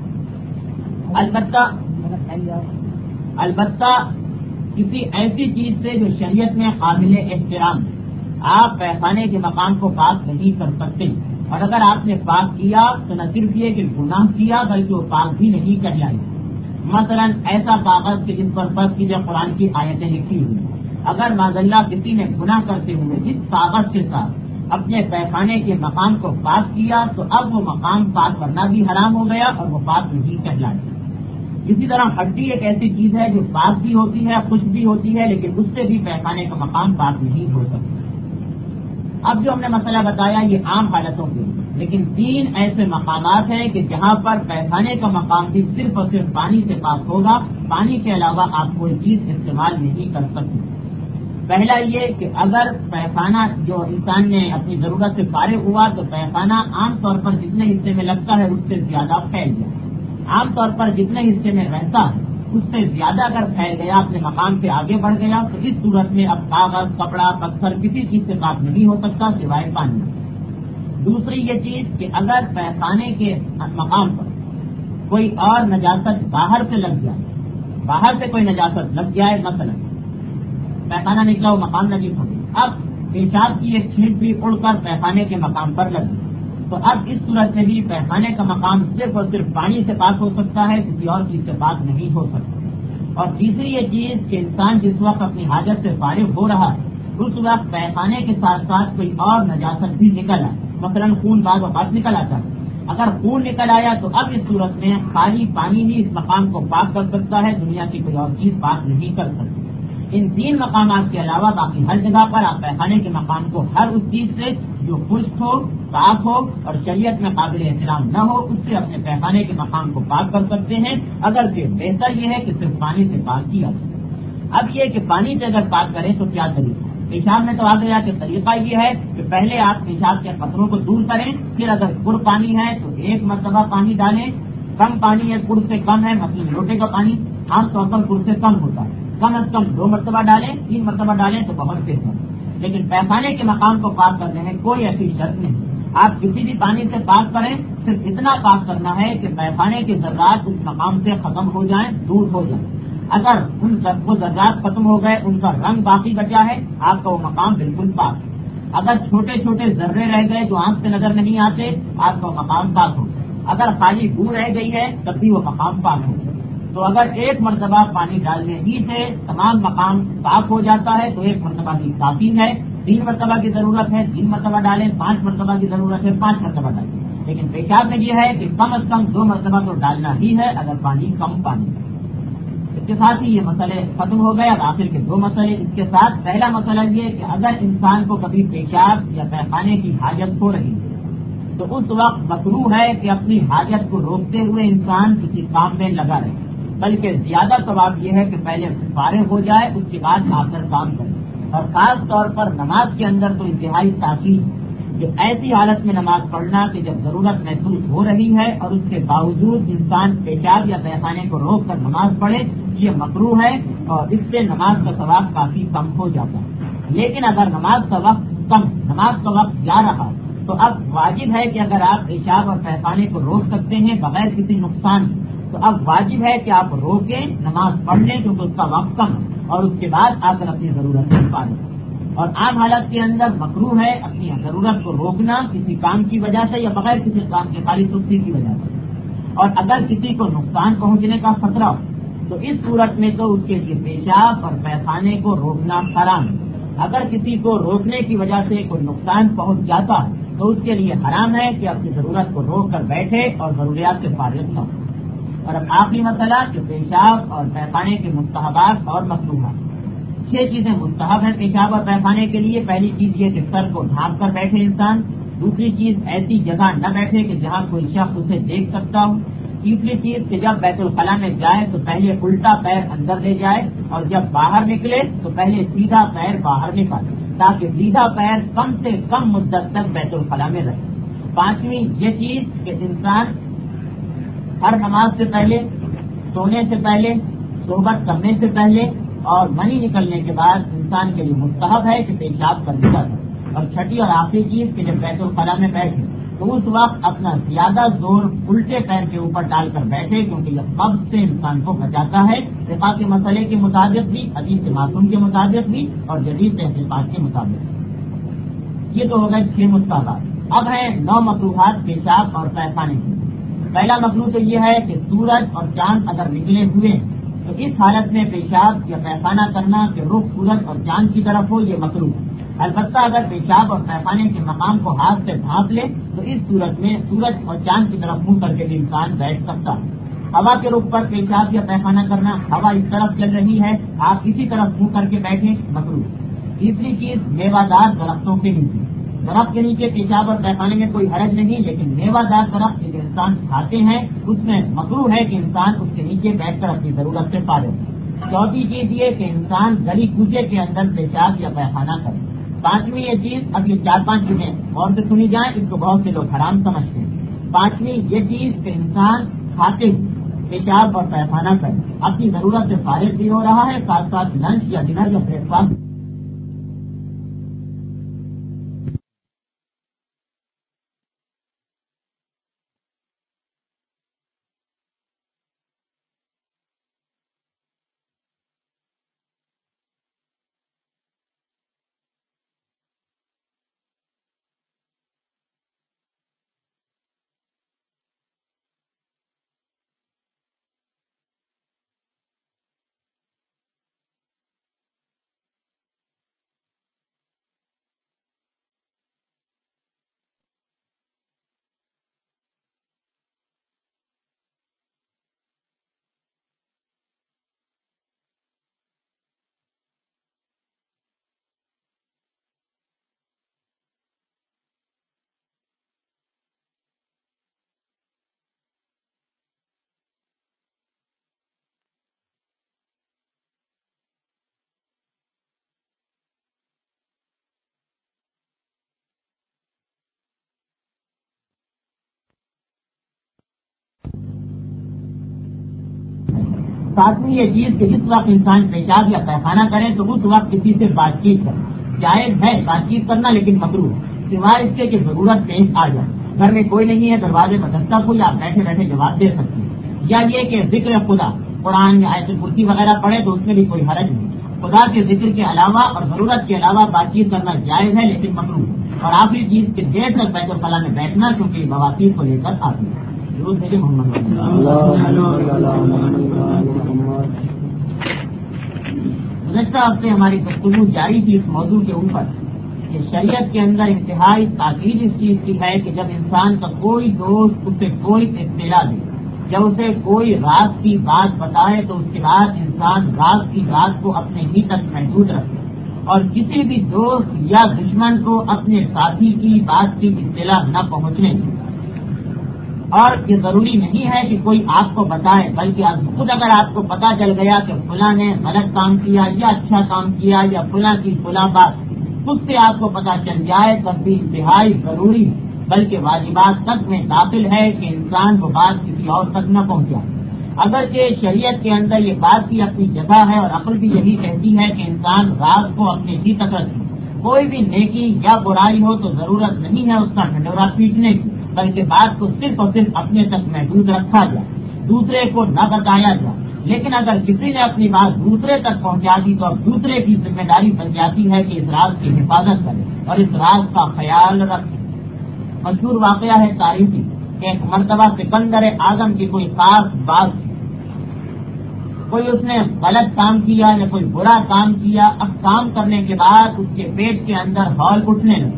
البتہ کسی ایسی چیز سے جو شریعت میں قابل احترام ہے آپ پیخانے کے مقام کو پاک نہیں کر سکتے، اور اگر آپ نے پاک کیا تو نہ صرف یہ کہ گناہ کیا بلکہ وہ پاک بھی نہیں کہلائے۔ مثلا ایسا کاغذ کہ جس پر فرض کیجیے قرآن کی آیتیں لکھی ہوئی، اگر معذاللہ کسی نے گناہ کرتے ہوئے اس کاغذ کے ساتھ اپنے پیخانے کے مقام کو پاک کیا تو اب وہ مقام پاک کرنا بھی حرام ہو گیا اور وہ پاک نہیں کہلائے۔ اسی طرح ہڈی ایک ایسی چیز ہے جو پاک بھی ہوتی ہے، خشک بھی ہوتی ہے، لیکن اس سے بھی پیخانے کا مقام پاک نہیں ہو سکتا۔ اب جو ہم نے مسئلہ بتایا یہ عام حالتوں کے لیے، لیکن 3 ایسے مقامات ہیں کہ جہاں پر پیخانے کا مقام بھی صرف اور صرف پانی سے پاک ہوگا، پانی کے علاوہ آپ کوئی چیز استعمال نہیں کر سکتے۔ پہلا یہ کہ اگر پیخانہ جو انسان نے اپنی ضرورت سے فارغ ہوا تو پیخانہ عام طور پر جتنے حصے میں لگتا ہے اس سے زیادہ پھیل گیا، عام طور پر جتنے حصے میں رہتا ہے اس سے زیادہ اگر پھیل گیا، اپنے مقام سے آگے بڑھ گیا، تو اس صورت میں اب کاغذ، کپڑا، پتھر کسی چیز سے پاک نہیں ہو سکتا سوائے پانی۔ دوسری یہ چیز کہ اگر پیخانے کے مقام پر کوئی اور نجاست باہر سے لگ جائے، باہر سے کوئی نجاست لگ جائے، مثلا پیخانہ نکلا وہ مقام نجیب ہو گیا، اب پیشاب کی ایک چھینٹ بھی اڑ کر پیخانے کے مقام پر لگ گئی، تو اب اس صورت سے بھی پیخانے کا مقام صرف اور صرف پانی سے پاک ہو سکتا ہے، کسی اور چیز سے پاک نہیں ہو سکتا۔ اور تیسری یہ چیز کہ انسان جس وقت اپنی حاجت سے فارغ ہو رہا ہے اس وقت پیخانے کے ساتھ ساتھ کوئی اور نجاست بھی نکل آئے، مثلا خون بعض اوقات نکل آتا ہے، اگر خون نکل آیا تو اب اس صورت میں خالی پانی ہی اس مقام کو پاک کر سکتا ہے، دنیا کی کوئی اور چیز پاک نہیں کر سکتی۔ ان 3 مقامات کے علاوہ باقی ہر جگہ پر آپ پیخانے کے مقام کو ہر اس چیز سے جو خشک ہو، صاف ہو اور شریعت میں قابل احترام نہ ہو اس سے اپنے پیخانے کے مقام کو پاک کر سکتے ہیں، اگرچہ بہتر یہ ہے کہ صرف پانی سے پاک کیا جائے۔ اب یہ کہ پانی سے اگر پاک کریں تو کیا طریقہ؟ پیشاب میں تو آ گیا کہ طریقہ یہ ہے کہ پہلے آپ پیشاب کے قطروں کو دور کریں، پھر اگر پر پانی ہے تو 1 مرتبہ پانی ڈالیں، کم پانی ہے، پر سے کم ہے، مثلا لوٹے کا پانی عام طور پر پر سے کم ہوتا ہے، کم از کم 2 مرتبہ ڈالیں، 3 مرتبہ ڈالیں تو بہت بہتر۔ لیکن پیخانے کے مقام کو پاک کرنے میں کوئی ایسی شرط نہیں، آپ کسی بھی پانی سے پاک کریں، صرف اتنا پاک کرنا ہے کہ پیخانے کے ذرات اس مقام سے ختم ہو جائیں، دور ہو جائیں۔ اگر وہ ذرات ختم ہو گئے، ان کا رنگ باقی بچا ہے، آپ کا وہ مقام بالکل پاک ہے۔ اگر چھوٹے چھوٹے ذرے رہ گئے جو آنکھ سے نظر نہیں آتے، آپ کا وہ مقام پاک ہو گیا۔ اگر خالی بو رہ گئی ہے تب بھی وہ مقام پاک ہو گیا۔ تو اگر 1 مرتبہ پانی ڈالنے ہی سے تمام مقام صاف ہو جاتا ہے تو 1 مرتبہ بھی کافی ہے، 3 مرتبہ کی ضرورت ہے 3 مرتبہ ڈالیں، 5 مرتبہ کی ضرورت ہے 5 مرتبہ ڈالیں، لیکن پیشاب میں یہ ہے کہ کم از کم 2 مرتبہ تو ڈالنا ہی ہے اگر پانی کم پانی ہے۔ اس کے ساتھ ہی یہ مسئلے ختم ہو گئے۔ اب آخر کے 2 مسئلے اس کے ساتھ، پہلا مسئلہ یہ کہ اگر انسان کو کبھی پیشاب یا پیخانے کی حاجت ہو رہی ہے تو اس وقت مکروہ ہے کہ اپنی حاجت کو روکتے ہوئے انسان کسی کام میں لگا رہے، بلکہ زیادہ ثواب یہ ہے کہ پہلے فارغ ہو جائے اس کے بعد آ کر کام کرے۔ اور خاص طور پر نماز کے اندر تو انتہائی تاکید کہ ایسی حالت میں نماز پڑھنا کہ جب ضرورت محسوس ہو رہی ہے اور اس کے باوجود انسان پیشاب یا پیخانے کو روک کر نماز پڑھے، یہ مکروہ ہے اور اس سے نماز کا ثواب کافی کم ہو جاتا ہے۔ لیکن اگر نماز کا وقت جا رہا تو اب واجب ہے کہ اگر آپ پیشاب اور پیخانے کو روک سکتے ہیں بغیر کسی نقصان، تو اب واجب ہے کہ آپ روکیں، نماز پڑھ لیں کیونکہ اس کا وقت کم، اور اس کے بعد آ کر اپنی ضرورت سے پالیں۔ اور عام حالت کے اندر مکروہ ہے اپنی ضرورت کو روکنا کسی کام کی وجہ سے یا بغیر کسی کام کے خالی سستی کی وجہ سے، اور اگر کسی کو نقصان پہنچنے کا خطرہ ہو تو اس صورت میں تو اس کے لیے پیشاب اور پیخانے کو روکنا حرام ہے۔ اگر کسی کو روکنے کی وجہ سے کوئی نقصان پہنچ جاتا ہے تو اس کے لیے حرام ہے کہ اپنی ضرورت کو روک کر بیٹھے اور ضروریات سے فارغ نہ ہو۔ اور اب آخری مسئلہ کہ پیشاب اور پیخانے کے مستحبات اور مکروہات۔ 6 چیزیں مستحب ہیں پیشاب اور پیخانے کے لیے۔ پہلی چیز یہ کہ سر کو ڈھانپ کر بیٹھے انسان۔ دوسری چیز ایسی جگہ نہ بیٹھے کہ جہاں کوئی شخص اسے دیکھ سکتا ہو۔ تیسری چیز کہ جب بیت الخلاء میں جائے تو پہلے الٹا پیر اندر لے جائے اور جب باہر نکلے تو پہلے سیدھا پیر باہر نکالے تاکہ سیدھا پیر کم سے کم مدت تک بیت الخلاء میں رہے۔ 5ویں یہ چیز کہ انسان ہر نماز سے پہلے، سونے سے پہلے، صحبت کرنے سے پہلے اور منی نکلنے کے بعد انسان کے لیے مستحب ہے کہ پیشاب کر لیا جائے۔ اور چھٹی اور آخری چیز کہ جب بیت الخلاء میں بیٹھے تو اس وقت اپنا زیادہ زور الٹے پیر کے اوپر ڈال کر بیٹھے کیونکہ یہ قبض سے انسان کو بچاتا ہے، فقہ کے مسئلے کے مطابق بھی، حدیث معصوم کے مطابق بھی اور جدید تحقیقات کے مطابق بھی۔ یہ تو ہو گئے 6 مستحبات۔ اب ہیں 9 مکروہات پیشاب اور پیخانے کے۔ پہلا مکروہ تو یہ ہے کہ سورج اور چاند اگر نکلے ہوئے تو اس حالت میں پیشاب یا پیخانہ کرنا کہ رخ سورج اور چاند کی طرف ہو، یہ مکروہ ہے۔ البتہ اگر پیشاب اور پیخانے کے مقام کو ہاتھ سے ڈھانپ لے تو اس صورت میں سورج اور چاند کی طرف منہ کر کے بھی انسان بیٹھ سکتا ہے۔ ہوا کے رخ پر پیشاب یا پیخانہ کرنا، ہوا اس طرف چل رہی ہے آپ کسی طرف منہ کر کے بیٹھیں، مکروہ۔ تیسری چیز میوہ دار درختوں کے نیچے۔ درخت کے نیچے پیشاب اور پیخانے میں کوئی حرج نہیں، لیکن میوہ دار درخت جو انسان کھاتے ہیں اس میں مکروہ ہے کہ انسان اس کے نیچے بیٹھ کر اپنی ضرورت سے فارغ ہو۔ چوتھی چیز یہ کہ انسان گلی کوچے کے اندر پیشاب یا پیخانہ کرے۔ 5ویں یہ چیز، اب یہ 4-5 چیزیں اور سے سنی جائیں، اس کو بہت سے لوگ حرام سمجھتے ہیں۔ 5ویں یہ چیز کہ انسان کھاتے ہوئے پیشاب اور پیخانہ کرے، اپنی ضرورت سے فارغ بھی ہو رہا ہے، ساتھ ساتھ لنچ یا ڈنر یا بریک فاسٹ۔ ساتویں یہ چیز کہ جس وقت انسان پیشاب یا پیخانہ کرے تو اس وقت کسی سے بات چیت کرے۔ جائز ہے بات چیت کرنا لیکن مکروہ ہے، سوائے اس کے کہ ضرورت پیش آ جائے، گھر میں کوئی نہیں ہے، دروازے پر دستک ہو، آپ بیٹھے بیٹھے جواب دے سکتے ہیں، یا یہ کہ ذکر خدا قرآن یا آیت الکرسی وغیرہ پڑھے تو اس میں بھی کوئی حرج نہیں۔ خدا کے ذکر کے علاوہ اور ضرورت کے علاوہ بات چیت کرنا جائز ہے لیکن مکروہ ہے۔ اور آخری چیز کہ دیر تک بیت الخلاء میں بیٹھنا کیونکہ بواسیر کو لے کر آتی ہے۔ محمد گزشتہ ہفتے ہماری گفتگو جاری تھی اس موضوع کے اوپر کہ شریعت کے اندر انتہائی تاکید اس چیز کی ہے کہ جب انسان کا کوئی دوست اسے کوئی اطلاع دے، جب اسے کوئی راز کی بات بتائے تو اس کے بعد انسان راز کی بات کو اپنے ہی تک محدود رکھے اور کسی بھی دوست یا دشمن کو اپنے ساتھی کی بات کی اطلاع نہ پہنچنے دے۔ اور یہ ضروری نہیں ہے کہ کوئی آپ کو بتائے، بلکہ خود اگر آپ کو پتا چل گیا کہ فلاں نے غلط کام کیا یا اچھا کام کیا یا فلاں کی فلاں بات خود سے آپ کو پتا چل جائے تب بھی انتہائی ضروری ہے، بلکہ واجبات تک میں داخل ہے کہ انسان وہ بات کسی اور تک نہ پہنچائے۔ اگرچہ شریعت کے اندر یہ بات بھی اپنی جگہ ہے اور عقل بھی یہی کہتی ہے کہ انسان راز کو اپنے ہی تک رکھے، کوئی بھی نیکی یا برائی ہو تو ضرورت نہیں ہے اس کا ڈھنڈورا پیٹنے کی، بلکہ بات کو صرف اور صرف اپنے تک محدود رکھا جائے، دوسرے کو نہ بتایا جائے۔ لیکن اگر کسی نے اپنی بات دوسرے تک پہنچا دی تو اب دوسرے کی ذمہ داری بن جاتی ہے کہ اس راز کی حفاظت کرے اور اس راز کا خیال رکھے۔ مشہور واقعہ ہے تاریخی کہ ایک مرتبہ سکندر اعظم کی کوئی خاص بات تھی، کوئی اس نے غلط کام کیا یا کوئی برا کام کیا، اب کام کرنے کے بعد اس کے پیٹ کے اندر ہال اٹھنے لگے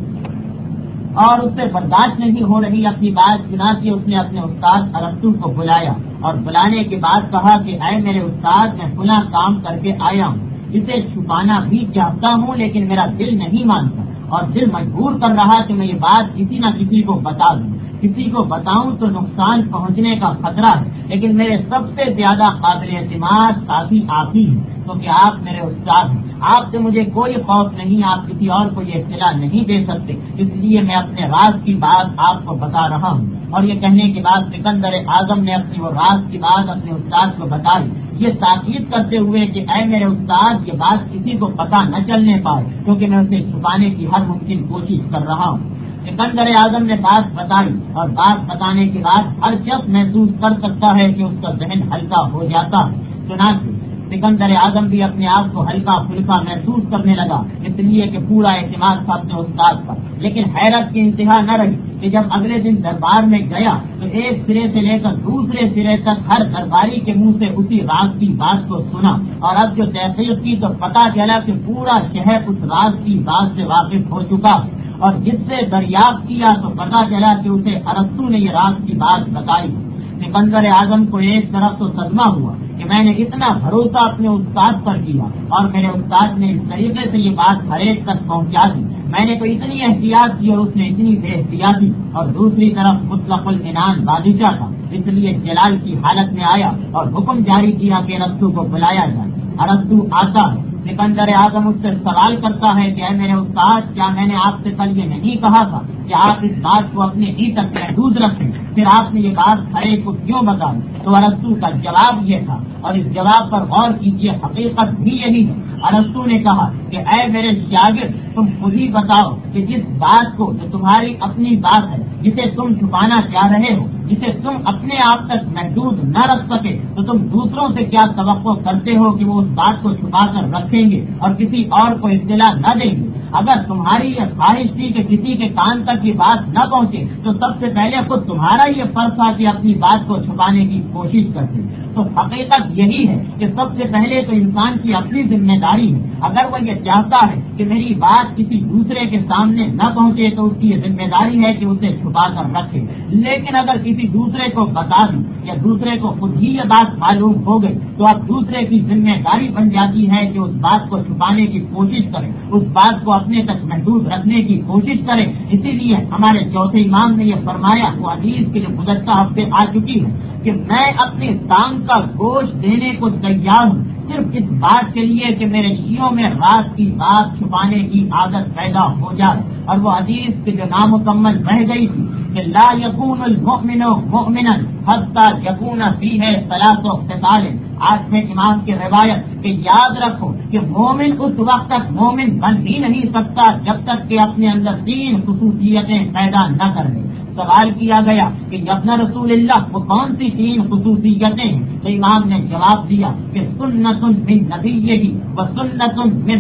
اور اس سے برداشت نہیں ہو رہی اپنی بات، چنانچہ اس نے اپنے استاد ارسطو کو بلایا اور بلانے کے بعد کہا کہ اے میرے استاد، میں فلاں کام کر کے آیا ہوں، اسے چھپانا بھی چاہتا ہوں لیکن میرا دل نہیں مانتا اور دل مجبور کر رہا کہ میں یہ بات کسی نہ کسی کو بتا دوں، کسی کو بتاؤں تو نقصان پہنچنے کا خطرہ ہے، لیکن میرے سب سے زیادہ قابل اعتماد ساتھی آپ ہی ہیں کیونکہ آپ میرے استاد ہیں، آپ سے مجھے کوئی خوف نہیں، آپ کسی اور کو یہ اطلاع نہیں دے سکتے، اس لیے میں اپنے راز کی بات آپ کو بتا رہا ہوں۔ اور یہ کہنے کے بعد سکندر اعظم نے اپنی وہ راز کی بات اپنے استاد کو بتائی، یہ تاکید کرتے ہوئے کہ اے میرے استاد، یہ بات کسی کو پتہ نہ چلنے پائے کیونکہ میں اسے چھپانے کی ہر ممکن کوشش کر رہا ہوں۔ سکندر اعظم نے بات بتائی اور بات بتانے کے بعد ہر شخص محسوس کر سکتا ہے کہ اس کا ذہن ہلکا ہو جاتا ہے، چنانچہ سکندر اعظم بھی اپنے آپ کو ہلکا پھلکا محسوس کرنے لگا، اس لیے کہ پورا اعتماد تھا اپنے استاد پر۔ لیکن حیرت کی انتہا نہ رہی کہ جب اگلے دن دربار میں گیا تو ایک سرے سے لے کر دوسرے سرے تک ہر درباری کے منہ سے اسی راز کی بات کو سنا، اور اب جو تحقیق کی تو پتہ چلا کہ پورا شہر اس راز کی بات سے واقف ہو چکا، اور جس سے دریافت کیا تو پتہ چلا کہ اسے ارسطو نے یہ راز کی بات بتائی۔ سکندر اعظم کو ایک طرف تو صدمہ ہوا کہ میں نے اتنا بھروسہ اپنے استاد پر کیا اور میرے استاد نے اس طریقے سے یہ بات ہر ایک تک پہنچا دی، میں نے تو اتنی احتیاط کی اور اس نے اتنی بے احتیاطی، اور دوسری طرف مطلق العنان بادشاہ تھا، اس لیے جلال کی حالت میں آیا اور حکم جاری کیا کہ ارسطو کو بلایا جائے۔ ارسطو آتا ہے، سکندر اعظم اس سے سوال کرتا ہے کہ اے میرے استاد، کیا میں نے آپ سے کل یہ نہیں کہا تھا کہ آپ اس بات کو اپنے ہی تک محدود رکھیں، پھر آپ نے یہ بات ہر ایک کو کیوں بتائی؟ تو ارسطو کا جواب یہ تھا، اور اس جواب پر غور کیجیے، حقیقت بھی یہی ہے۔ ارسطو نے کہا کہ اے میرے شاگرد، تم خود ہی بتاؤ کہ جس بات کو، جو تمہاری اپنی بات ہے، جسے تم چھپانا چاہ رہے ہو، جسے تم اپنے آپ تک محدود نہ رکھ سکے، تو تم دوسروں سے کیا توقع کرتے ہو کہ وہ اس بات کو چھپا کر رکھیں گے اور کسی اور کو اطلاع نہ دیں گے؟ اگر تمہاری یہ خواہش تھی کہ کسی کے کان تک یہ بات نہ پہنچے تو سب سے پہلے خود تمہارا یہ فرض تھا کہ اپنی بات کو چھپانے کی کوشش کرتے۔ تو حقیقت یہی ہے کہ سب سے پہلے تو انسان کی اپنی ذمہ داری ہے، اگر وہ یہ چاہتا ہے کہ میری بات کسی دوسرے کے سامنے نہ پہنچے تو اس کی یہ ذمہ داری ہے کہ اسے چھپا کر رکھے، لیکن اگر کسی دوسرے کو بتا دی یا دوسرے کو خود ہی یہ بات معلوم ہو گئی تو اب دوسرے کی ذمہ داری بن جاتی ہے کہ اس بات کو چھپانے کی کوشش کرے، اس بات کو اپنے تک محدود رکھنے کی کوشش کرے۔ اسی لیے ہمارے چوتھے امام نے یہ فرمایا، وہ حدیث کے جو گزشتہ ہفتے آ چکی ہے، کہ میں اپنی ٹانگ کا گوشت دینے کو تیار ہوں صرف اس بات کے لیے کہ میرے شیعوں میں راز کی بات چھپانے کی عادت پیدا ہو جائے۔ اور وہ حدیث کے جو نامکمل رہ گئی تھی کہ لا یکون المؤمن مؤمنا حتی یکون فیہ ثلاث خصال، آج میں امام کی روایت کہ یاد رکھو کہ مومن اس وقت تک مومن بن ہی نہیں سکتا جب تک کہ اپنے اندر 3 خصوصیتیں پیدا نہ کر لے۔ سوال کیا گیا کہ ابن رسول اللہ وہ کون سی 3 خصوصیتیں ہیں؟ تو امام نے جواب دیا کہ سنت من نبیہ و سنت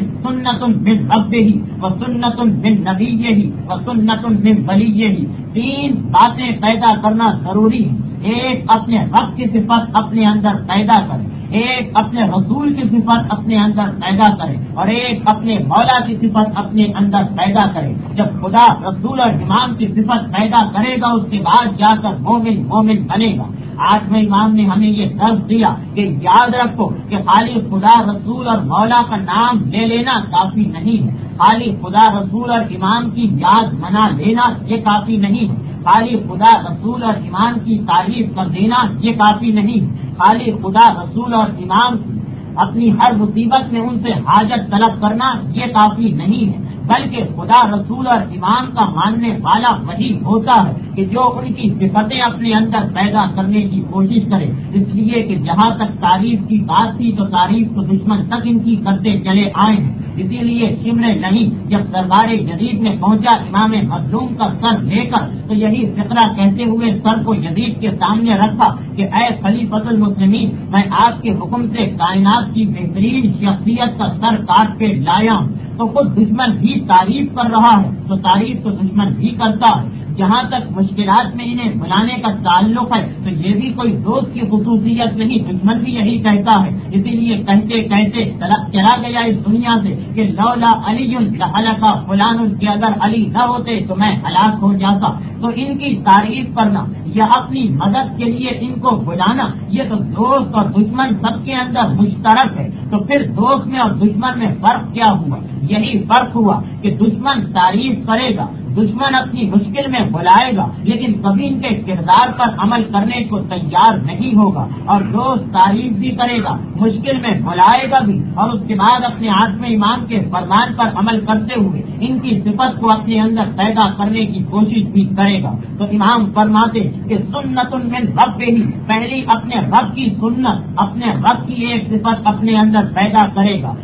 من ربہ و سنت من نبیہ و سنت من ولیہ، 3 باتیں پیدا کرنا ضروری ہے۔ ایک اپنے رب کی صفت اپنے اندر پیدا کرے، ایک اپنے رسول کی صفت اپنے اندر پیدا کرے، اور ایک اپنے مولا کی صفت اپنے اندر پیدا کرے۔ جب خدا، رسول اور امام کی صفت پیدا کرے گا اس کے بعد جا کر مومن مومن بنے گا۔ 8ویں امام نے ہمیں یہ درس دیا کہ یاد رکھو کہ خالی خدا رسول اور مولا کا نام لے لینا کافی نہیں ہے، خالی خدا رسول اور امام کی یاد منا لینا یہ کافی نہیں ہے، خالی خدا رسول اور امام کی تعریف کر دینا یہ کافی نہیں ہے، خالی خدا رسول اور امام اپنی ہر مصیبت میں ان سے حاجت طلب کرنا یہ کافی نہیں ہے، بلکہ خدا رسول اور امام کا ماننے والا وہی ہوتا ہے کہ جو ان کی صفتیں اپنے اندر پیدا کرنے کی کوشش کرے، اس لیے کہ جہاں تک تعریف کی بات تھی تو تعریف کو دشمن تک ان کی کرتے چلے آئے ہیں، اسی لیے شمر نہیں جب دربار جدید میں پہنچا امام مظلوم کا سر لے کر تو یہی فقرہ کہتے ہوئے سر کو یزید کے سامنے رکھا کہ اے خلیفۃ المسلمین، میں آپ کے حکم سے کائنات کی بہترین شخصیت کا سر کاٹ کے لایا ہوں۔ تو خود دشمن بھی تعریف کر رہا ہے تو تعریف تو دشمن بھی کرتا ہے۔ جہاں تک مشکلات میں انہیں بلانے کا تعلق ہے تو یہ بھی کوئی دوست کی خصوصیت نہیں، دشمن بھی یہی کہتا ہے، اسی لیے کہتے کہتے چلا گیا اس دنیا سے کہ لولا علی لہلک فلان، کہ اگر علی نہ ہوتے تو میں ہلاک ہو جاتا۔ تو ان کی تعریف کرنا یا اپنی مدد کے لیے ان کو بلانا یہ تو دوست اور دشمن سب کے اندر مشترک ہے، تو پھر دوست میں اور دشمن میں فرق کیا ہوا؟ یہی فرق ہوا کہ دشمن تعریف کرے گا، دشمن اپنی مشکل میں بلائے گا، لیکن کبھی ان کے کردار پر عمل کرنے کو تیار نہیں ہوگا، اور دوست تعریف بھی کرے گا، مشکل میں بلائے گا بھی، اور اس کے بعد اپنے آٹھویں امام کے فرمان پر عمل کرتے ہوئے ان کی صفت کو اپنے اندر پیدا کرنے کی کوشش بھی کرے گا۔ تو امام فرماتے کہ سنت من رب ہی، پہلی اپنے رب کی سنت، اپنے رب کی ایک صفت اپنے اندر پیدا کرے گا۔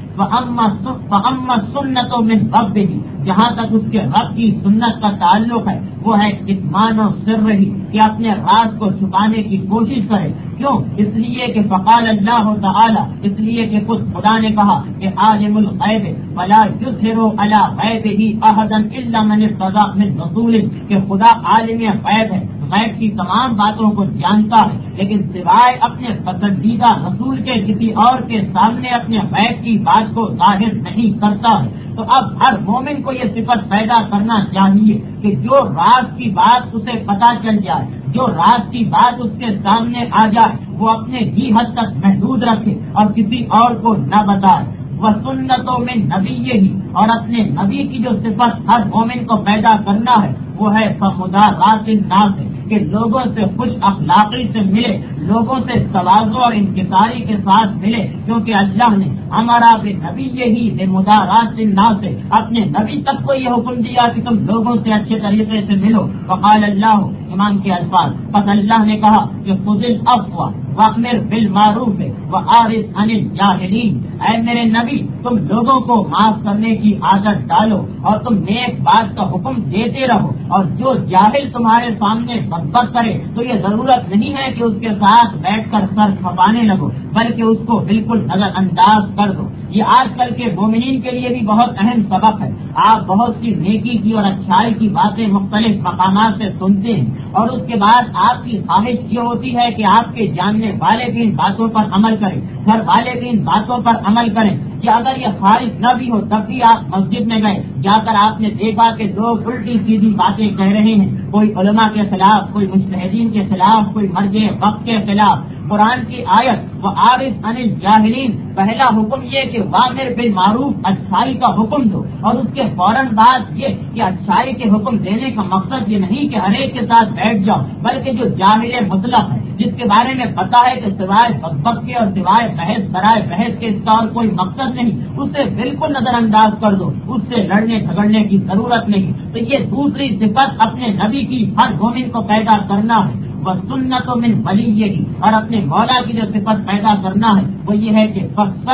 وَأَمَّا سُنَّتُ مِن رَبِّهِ، جہاں تک اس کے رب کی سنت کا تعلق ہے وہ ہے کتمان و سر ہی، کہ اپنے راز کو چھپانے کی کوشش کرے۔ کیوں؟ اس لیے کہ فقال اللہ تعالی، اس لیے کہ خود خدا نے کہا کہ عالم الغیب ولا یظہر علی غیبہ احدا الا من ارتضی من رسول، کہ خدا عالم غیب ہے، غیب کی تمام باتوں کو جانتا ہے، لیکن سوائے اپنے پسندیدہ رسول کے کسی اور کے سامنے اپنے غیب کی بات کو ظاہر نہیں کرتا ہے۔ تو اب ہر مومن کو یہ صفت پیدا کرنا چاہیے کہ جو راز کی بات اسے پتہ چل جائے، جو راز کی بات اس کے سامنے آ جائے، وہ اپنے ہی حد تک محدود رکھے اور کسی اور کو نہ بتائے۔ وہ سنتوں میں نبی ہی، اور اپنے نبی کی جو صفت ہر مومن کو پیدا کرنا ہے وہ ہے فمدارات الناس، کہ لوگوں سے خوش اخلاقی سے ملے، لوگوں سے تواضع اور انکساری کے ساتھ ملے، کیونکہ اللہ نے ہمارا نبی یہی مدارات الناس سے اپنے نبی تک کو یہ حکم دیا کہ تم لوگوں سے اچھے طریقے سے ملو۔ وقال اللہ، امام کے الفاظ، پس اللہ نے کہا کہ خذ العفو وامر بالمعروف واعرض عن الجاہلین، اے میرے نبی تم لوگوں کو معاف کرنے کی عادت ڈالو اور تم نیک بات کا حکم دیتے رہو، اور جو جاہل تمہارے سامنے بغض کرے تو یہ ضرورت نہیں ہے کہ اس کے ساتھ بیٹھ کر سر کھپانے لگو، بلکہ اس کو بالکل نظر انداز کر دو۔ یہ آج کل کے مومنین کے لیے بھی بہت اہم سبق ہے۔ آپ بہت سی نیکی کی اور اچھائی کی باتیں مختلف مقامات سے سنتے ہیں، اور اس کے بعد آپ کی خواہش یہ ہوتی ہے کہ آپ کے جاننے والے بھی ان باتوں پر عمل کریں، گھر والے بھی ان باتوں پر عمل کریں، کہ اگر یہ خارج نہ بھی ہو تب بھی آپ مسجد میں گئے، جا کر آپ نے دیکھا کہ لوگ الٹی سیدھی باتیں کہہ رہے ہیں، کوئی علماء کے خلاف، کوئی مجتہدین کے خلاف، کوئی مرج وقت کے خلاف۔ قرآن کی آیت وَأَعْرِضْ عَنِ الْجَاهِلِينَ، پہلا حکم یہ کہ وامر بالمعروف، اچھائی کا حکم دو، اور اس کے فوراً بعد یہ کہ اچھائی کے حکم دینے کا مقصد یہ نہیں کہ ہر ایک کے ساتھ بیٹھ جاؤ، بلکہ جو جاہل مطلق ہے، جس کے بارے میں پتا ہے کہ سوائے بک کے اور سوائے بحث برائے بحث کے اس کا اور کوئی مقصد نہیں، اسے بالکل نظر انداز کر دو، اس سے لڑنے جھگڑنے کی ضرورت نہیں۔ تو یہ دوسری صفت اپنے نبی کی ہر مومن کو پیدا کرنا ہے۔ وہ سنت من ولی، اور اپنے مولا کی جو صفت پیدا کرنا ہے وہ یہ ہے کہ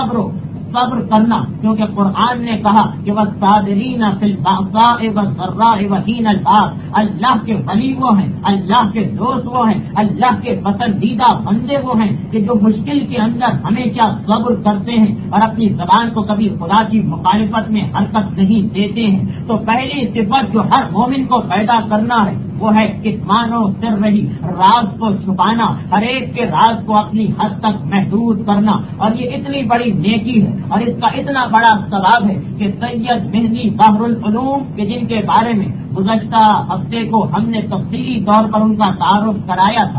صبر کرنا، کیونکہ قرآن نے کہا کہ والصابرین فی البأساء والضراء وحین الباس، اللہ کے ولی وہ ہیں، اللہ کے دوست وہ ہیں، اللہ کے پسندیدہ بندے وہ ہیں کہ جو مشکل کے اندر ہمیشہ صبر کرتے ہیں اور اپنی زبان کو کبھی خدا کی مخالفت میں حرکت نہیں دیتے ہیں۔ تو پہلی صفت جو ہر مومن کو پیدا کرنا ہے وہ ہے کتمان و سر رہی، راز کو چھپانا، ہر ایک کے راز کو اپنی حد تک محدود کرنا، اور یہ اتنی بڑی نیکی ہے اور اس کا اتنا بڑا ثواب ہے کہ سید مہدی بحر العلوم کے جن کے بارے میں گزشتہ ہفتے کو ہم نے تفصیلی طور پر ان کا تعارف کرایا تھا،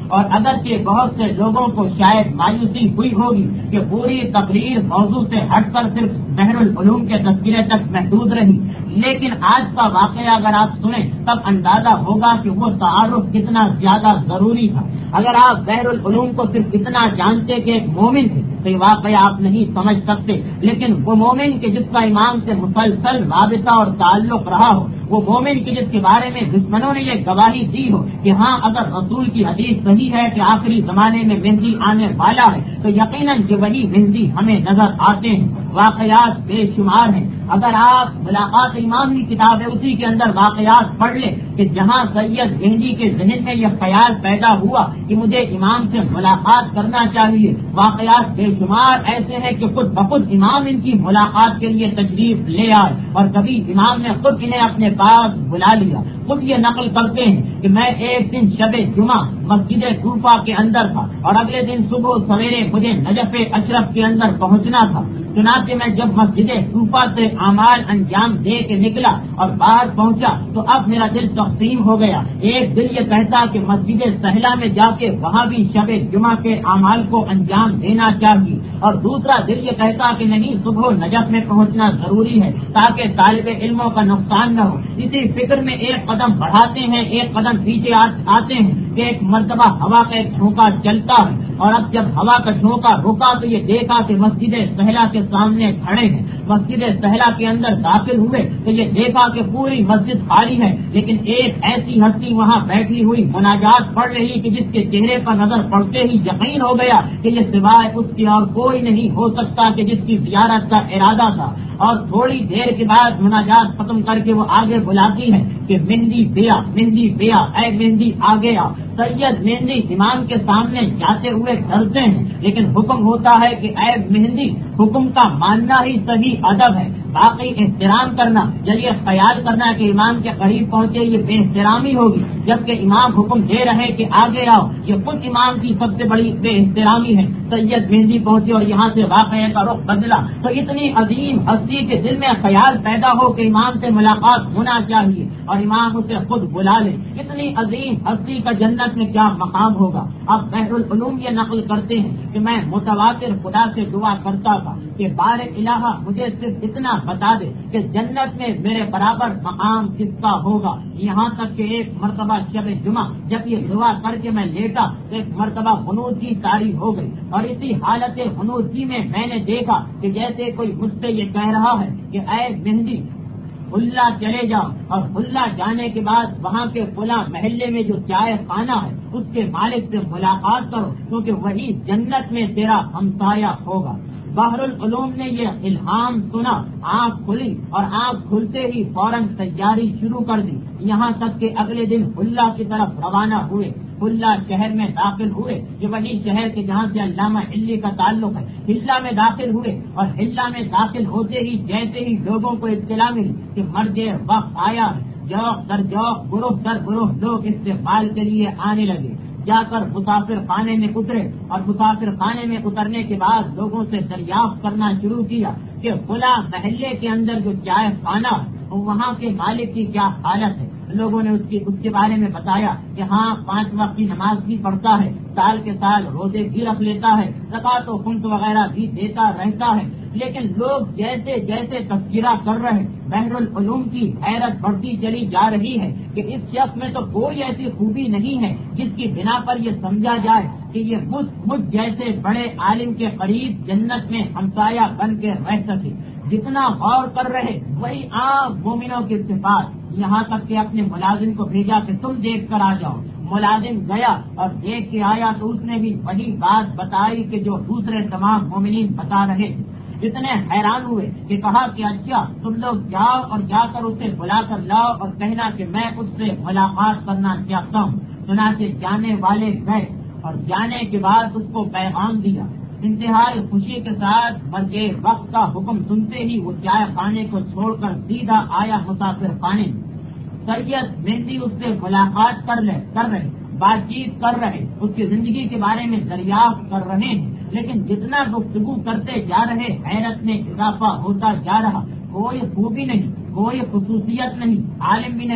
اور اگرچہ بہت سے لوگوں کو شاید مایوسی ہوئی ہوگی کہ پوری تقریر موضوع سے ہٹ کر صرف بحر العلوم کے تذکرے تک محدود رہی، لیکن آج کا واقعہ اگر آپ سنیں تب اندازہ ہوگا کہ وہ تعارف کتنا زیادہ ضروری تھا۔ اگر آپ بحر العلوم کو صرف اتنا جانتے کہ ایک مومن تھے تو یہ واقعہ آپ نہیں سمجھ سکتے، لیکن وہ مومن کہ جس کا امام سے مسلسل رابطہ اور تعلق رہا ہو، وہ مومن کی جس کے بارے میں دشمنوں نے یہ گواہی دی ہو کہ ہاں اگر رسول کی حدیث صحیح ہے کہ آخری زمانے میں مہدی آنے والا ہے تو یقیناً کہ وہی مہدی ہمیں نظر آتے ہیں۔ واقعات بے شمار ہیں، اگر آپ ملاقات امام کی کتاب ہے اسی کے اندر واقعات پڑھ لیں کہ جہاں سید مہدی کے ذہن میں یہ خیال پیدا ہوا کہ مجھے امام سے ملاقات کرنا چاہیے، واقعات بے شمار ایسے ہیں کہ خود بخود امام ان کی ملاقات کے لیے تشریف لے آئے، اور کبھی امام نے خود انہیں اپنے پاس بلا لیا۔ خود یہ نقل کرتے ہیں کہ میں ایک دن شب جمعہ مسجد کوفہ کے اندر تھا اور اگلے دن صبح سویرے مجھے نجف اشرف کے اندر پہنچنا تھا، چنانچہ میں جب مسجد کوفہ سے اعمال انجام دے کے نکلا اور باہر پہنچا تو اب میرا دل تقسیم ہو گیا۔ ایک دل یہ کہتا کہ مسجد سہلا میں جا کے وہاں بھی شب جمعہ کے اعمال کو انجام دینا چاہیے، اور دوسرا دل یہ کہتا کہ نہیں، صبح نجف میں پہنچنا ضروری ہے تاکہ طالب علموں کا نقصان نہ ہو۔ اسی فکر میں ایک قدم بڑھاتے ہیں، ایک قدم پیچھے آتے ہیں کہ ایک مرتبہ ہوا کا ایک جھونکا چلتا ہے، اور اب جب ہوا کا جھونکا رکا تو یہ دیکھا کہ مسجد سہلا کے سامنے کھڑے ہیں۔ مسجد سہلا کے اندر داخل ہوئے تو یہ دیکھا کہ پوری مسجد خالی ہے، لیکن ایک ایسی ہستی وہاں بیٹھی ہوئی مناجات پڑھ رہی کہ جس کے چہرے پر نظر پڑتے ہی یقین ہو گیا کہ یہ سوائے اس کے اور کوئی نہیں ہو سکتا کہ جس کی زیارت کا ارادہ تھا۔ اور تھوڑی دیر کے بعد مناجات ختم کر کے وہ آگے بلاتی ہے کہ مہندی بیا، مہندی بیا، اے مہندی آگے آ۔ سید مہندی امام کے سامنے جاتے ہوئے ڈرتے ہیں، لیکن حکم ہوتا ہے کہ اے مہندی، حکم کا ماننا ہی صحیح ادب ہے، باقی احترام کرنا یا یہ خیال کرنا کہ امام کے قریب پہنچے یہ بے احترامی ہوگی، جبکہ امام حکم دے رہے کہ آگے آؤ، یہ خود امام کی سب سے بڑی بے احترامی ہے۔ سید مہندی پہنچے اور یہاں سے واقعے کا رخ بدلا تو اتنی عظیم ہستی کے دل میں خیال پیدا ہو کہ امام سے ملاقات ہونا چاہیے اور امام اسے خود بلا لے۔ اتنی عظیم ہستی کا جنت میں کیا مقام ہوگا۔ اب بحر العلوم یہ نقل کرتے ہیں کہ میں متواتر خدا سے دعا کرتا تھا کہ بار الہ مجھے صرف اتنا بتا دے کہ جنت میں میرے برابر مقام کس کا ہوگا۔ یہاں تک کہ ایک مرتبہ شب جمعہ جب یہ دعا کر کے میں لیٹا تو ایک مرتبہ غنود کی طاری ہو گئی، اور اسی حالت غنود کی میں نے دیکھا کہ جیسے کوئی مجھ سے یہ کہہ رہا ہے کہ اے مہندی حلہ چلے جاؤ، اور حلہ جانے کے بعد وہاں کے فلاں محلے میں جو چائے خانہ ہے اس کے مالک سے ملاقات کرو، کیونکہ وہی جنت میں تیرا ہمسایہ ہوگا۔ بحر العلوم نے یہ الہام سنا، آنکھ کھلی اور آنکھ کھلتے ہی فوراً تیاری شروع کر دی، یہاں تک کہ اگلے دن حلہ کی طرف روانہ ہوئے۔ حلہ شہر میں داخل ہوئے، یہ وہی شہر کے جہاں سے علامہ حلی کا تعلق ہے۔ حلہ میں داخل ہوئے اور حلہ میں داخل ہوتے ہی جیسے ہی لوگوں کو اطلاع ملی کہ مرد وقت آیا ہے، جوق در جوق، گروہ در گروہ لوگ استقبال کے لیے آنے لگے۔ جا کر مسافر خانے میں اترے اور مسافر خانے میں اترنے کے بعد لوگوں سے دریافت کرنا شروع کیا کہ فلاں محلے کے اندر جو چائے خانہ وہاں کے مالک کی کیا حالت ہے۔ لوگوں نے اس کے بارے میں بتایا کہ ہاں 5 وقت کی نماز بھی پڑھتا ہے، سال کے سال روزے بھی رکھ لیتا ہے، زکات و خمس وغیرہ بھی دیتا رہتا ہے، لیکن لوگ جیسے جیسے تذکرہ کر رہے بحر العلوم کی حیرت بڑھتی چلی جا رہی ہے کہ اس شخص میں تو کوئی ایسی خوبی نہیں ہے جس کی بنا پر یہ سمجھا جائے کہ یہ مجھ جیسے بڑے عالم کے قریب جنت میں ہمسایہ بن کے رہ سکے۔ جتنا غور کر رہے وہی عام مومنوں کے صفات، یہاں تک کہ اپنے ملازم کو بھیجا کہ تم دیکھ کر آ جاؤ۔ ملازم گیا اور دیکھ کے آیا تو اس نے بھی وہی بات بتائی کہ جو دوسرے تمام مومنین بتا رہے تھے۔ اتنے حیران ہوئے کہ کہا کہ اچھا تم لوگ جاؤ اور جا کر اسے بلا کر لاؤ اور کہنا کہ میں اس سے ملاقات کرنا چاہتا ہوں۔ چنانچہ جانے والے گئے اور جانے کے بعد اس کو پیغام دیا۔ انتہائی خوشی کے ساتھ مرگ وقت کا حکم سنتے ہی وہ چائے خانے کو چھوڑ کر سیدھا آیا مسافر خانے میں۔ سید مہندی اس سے ملاقات کر رہے، بات چیت کر رہے، اس کی زندگی کے بارے میں دریافت کر رہے ہیں، لیکن جتنا گفتگو کرتے جا رہے حیرت میں اضافہ ہوتا جا رہا۔ کوئی خوبی نہیں، کوئی خصوصیت نہیں، عالم بھی نہیں،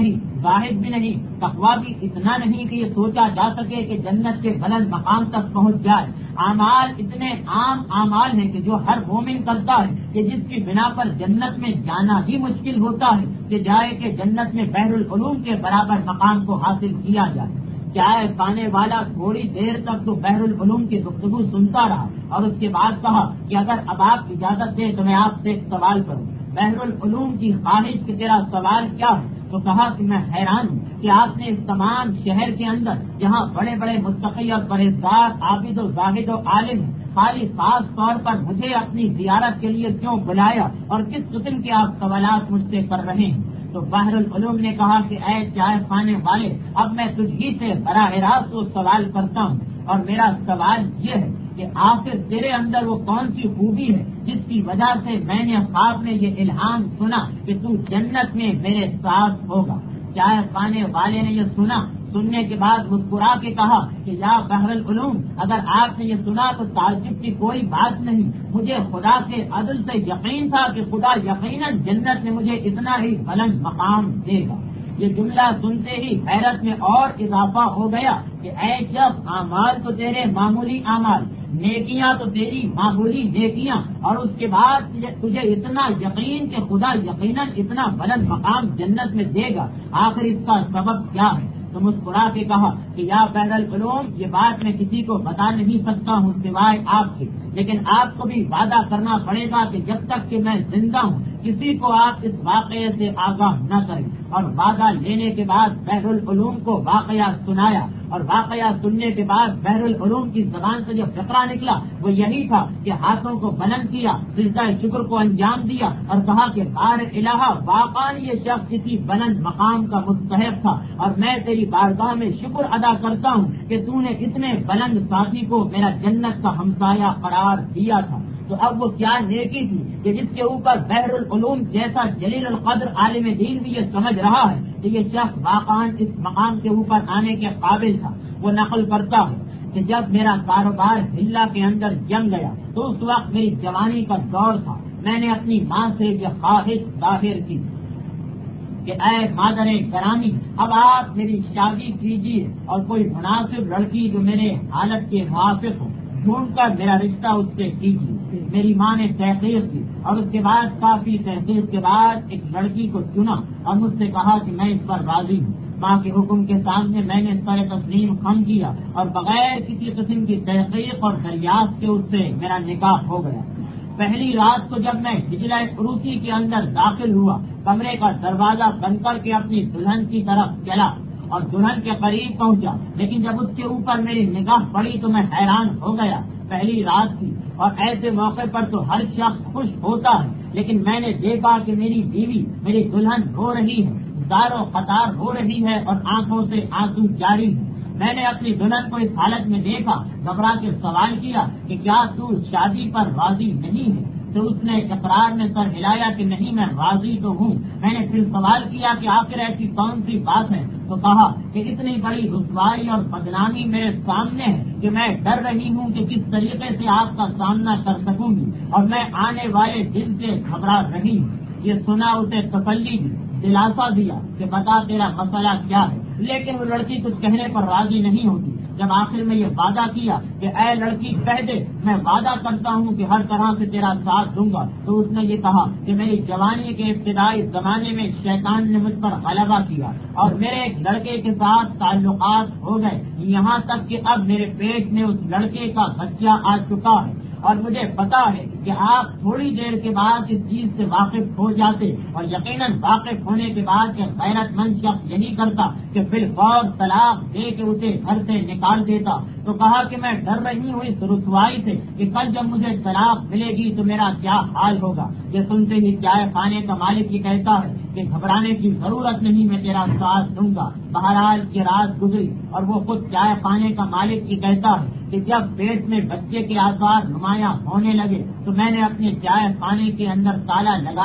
زاہد بھی نہیں، تقویٰ بھی اتنا نہیں کہ یہ سوچا جا سکے کہ جنت کے بلند مقام تک پہنچ جائے۔ اعمال اتنے عام اعمال ہیں کہ جو ہر مومن کرتا ہے کہ جس کی بنا پر جنت میں جانا ہی مشکل ہوتا ہے کہ جائے کہ جنت میں بحر العلوم کے برابر مقام کو حاصل کیا جائے۔ چائے پانے والا تھوڑی دیر تک تو بحر العلوم کی گفتگو سنتا رہا اور اس کے بعد کہا کہ اگر اب آپ اجازت دیں تو میں آپ سے ایک سوال کروں۔ بحر العلوم کی خواہش کہ تیرا سوال کیا ہے؟ تو کہا کہ میں حیران ہوں کہ آپ نے اس تمام شہر کے اندر جہاں بڑے بڑے متقی اور پرہیزگار عابد و زاہد و عالم خالی خاص طور پر مجھے اپنی زیارت کے لیے کیوں بلایا اور کس قسم کے آپ سوالات مجھ سے کر رہے ہیں؟ تو بحر العلوم نے کہا کہ اے چائے خانے والے، اب میں تجھ ہی سے براہ راست وہ سوال کرتا ہوں، اور میرا سوال یہ ہے کہ آخر تیرے اندر وہ کون سی خوبی ہے جس کی وجہ سے میں نے خواب میں یہ الہام سنا کہ تو جنت میں میرے ساتھ ہوگا۔ چائے خانے والے نے یہ سننے کے بعد مسکرا کے کہا کہ یا بحر العلوم، اگر آپ نے یہ سنا تو تعجب کی کوئی بات نہیں، مجھے خدا کے عدل سے یقین تھا کہ خدا یقیناً جنت میں مجھے اتنا ہی بلند مقام دے گا۔ یہ جملہ سنتے ہی حیرت میں اور اضافہ ہو گیا کہ اے شخص، اعمال تو تیرے معمولی اعمال، نیکیاں تو تیری معمولی نیکیاں، اور اس کے بعد تجھے اتنا یقین کہ خدا یقیناً اتنا بلند مقام جنت میں دے گا، آخر اس کا سبب کیا ہے؟ تو مسکرا کے کہا کہ یا بحر العلوم، یہ بات میں کسی کو بتا نہیں سکتا ہوں سوائے آپ کے، لیکن آپ کو بھی وعدہ کرنا پڑے گا کہ جب تک کہ میں زندہ ہوں کسی کو آپ اس واقعے سے آگاہ نہ کریں۔ اور وعدہ لینے کے بعد بحر العلوم کو واقعہ سنایا، اور واقعہ سننے کے بعد بحر العلوم کی زبان سے جو فقرہ نکلا وہ یہی تھا کہ ہاتھوں کو بلند کیا، سجدہ شکر کو انجام دیا اور کہا کہ بار الہ، واقعی یہ شخص کسی بلند مقام کا مستحق تھا، اور میں تیری بارگاہ میں شکر ادا کرتا ہوں کہ تو نے اتنے بلند ساتھی کو میرا جنت کا ہمسایہ قرار دیا تھا۔ تو اب وہ کیا نیکی تھی کہ جس کے اوپر بحر العلوم جیسا جلیل القدر عالم دین بھی یہ سمجھ رہا ہے کہ یہ شخص واقعاً اس مقام کے اوپر آنے کے قابل تھا۔ وہ نقل کرتا ہے کہ جب میرا کاروبار ہلا کے اندر جم گیا تو اس وقت میری جوانی کا دور تھا، میں نے اپنی ماں سے یہ خواہش ظاہر کی کہ اے مادر گرامی، اب آپ میری شادی کیجیے اور کوئی مناسب لڑکی جو میرے حالت کے موافق ہو ڈھونڈ کر میرا رشتہ اس سے کیجیے۔ میری ماں نے تحقیق کی اور اس کے بعد کافی تحقیق کے بعد ایک لڑکی کو چنا اور مجھ سے کہا کہ میں اس پر راضی ہوں۔ ماں کے حکم کے سامنے میں نے اس پر تسلیم خم کیا اور بغیر کسی قسم کی تحقیق اور دریافت کے اس سے میرا نکاح ہو گیا۔ پہلی رات کو جب میں حجرہ عروسی کے اندر داخل ہوا، کمرے کا دروازہ بند کر کے اپنی دلہن کی طرف چلا اور دلہن کے قریب پہنچا، لیکن جب اس کے اوپر میری نگاہ پڑی تو میں حیران ہو گیا۔ پہلی رات تھی اور ایسے موقع پر تو ہر شخص خوش ہوتا ہے، لیکن میں نے دیکھا کہ میری بیوی، میری دلہن رو رہی ہے، زار و خطار ہو رہی ہے اور آنکھوں سے آنسو جاری ہے۔ میں نے اپنی دلہن کو اس حالت میں دیکھا، گھبرا کے سوال کیا کہ کیا تو شادی پر راضی نہیں ہے؟ تو اس نے اقرار میں سر ہلایا کہ نہیں، میں راضی تو ہوں۔ میں نے پھر سوال کیا کہ آخر ایسی کون سی بات ہے؟ تو کہا کہ اتنی بڑی رسوائی اور بدنامی میرے سامنے ہے کہ میں ڈر رہی ہوں کہ کس طریقے سے آپ کا سامنا کر سکوں گی، اور میں آنے والے دن سے گھبرا رہی ہوں۔ یہ سنا اسے تسلی دی، دلاسا دیا کہ بتا تیرا مسئلہ کیا ہے، لیکن وہ لڑکی کچھ کہنے پر راضی نہیں ہوتی۔ جب آخر میں یہ وعدہ کیا کہ اے لڑکی کہہ دے، میں وعدہ کرتا ہوں کہ ہر طرح سے تیرا ساتھ دوں گا، تو اس نے یہ کہا کہ میری جوانی کے ابتدائی زمانے میں شیطان نے مجھ پر غلبہ کیا اور میرے ایک لڑکے کے ساتھ تعلقات ہو گئے، یہاں تک کہ اب میرے پیٹ میں اس لڑکے کا بچہ آ چکا ہے، اور مجھے پتا ہے کہ آپ تھوڑی دیر کے بعد اس چیز سے واقف ہو جاتے، اور یقیناً واقف ہونے کے بعد کہ غیرت مند شخص یہی کرتا کہ بالفور طلاق دے کے اسے گھر سے نکال دیتا۔ تو کہا کہ میں ڈر رہی ہوں اس رسوائی سے کہ کل جب مجھے طلاق ملے گی تو میرا کیا حال ہوگا۔ یہ سنتے ہی چائے خانے کا مالک یہ کہتا ہے کہ گھبرانے کی ضرورت نہیں، میں تیرا ساتھ دوں گا۔ بہرحال یہ رات گزری اور وہ خود چائے خانے کا مالک یہ کہتا ہے کہ جب پیٹ میں بچے کے آثار نمایاں ہونے لگے تو میں نے اپنے چائے خانے کے اندر تالا لگایا،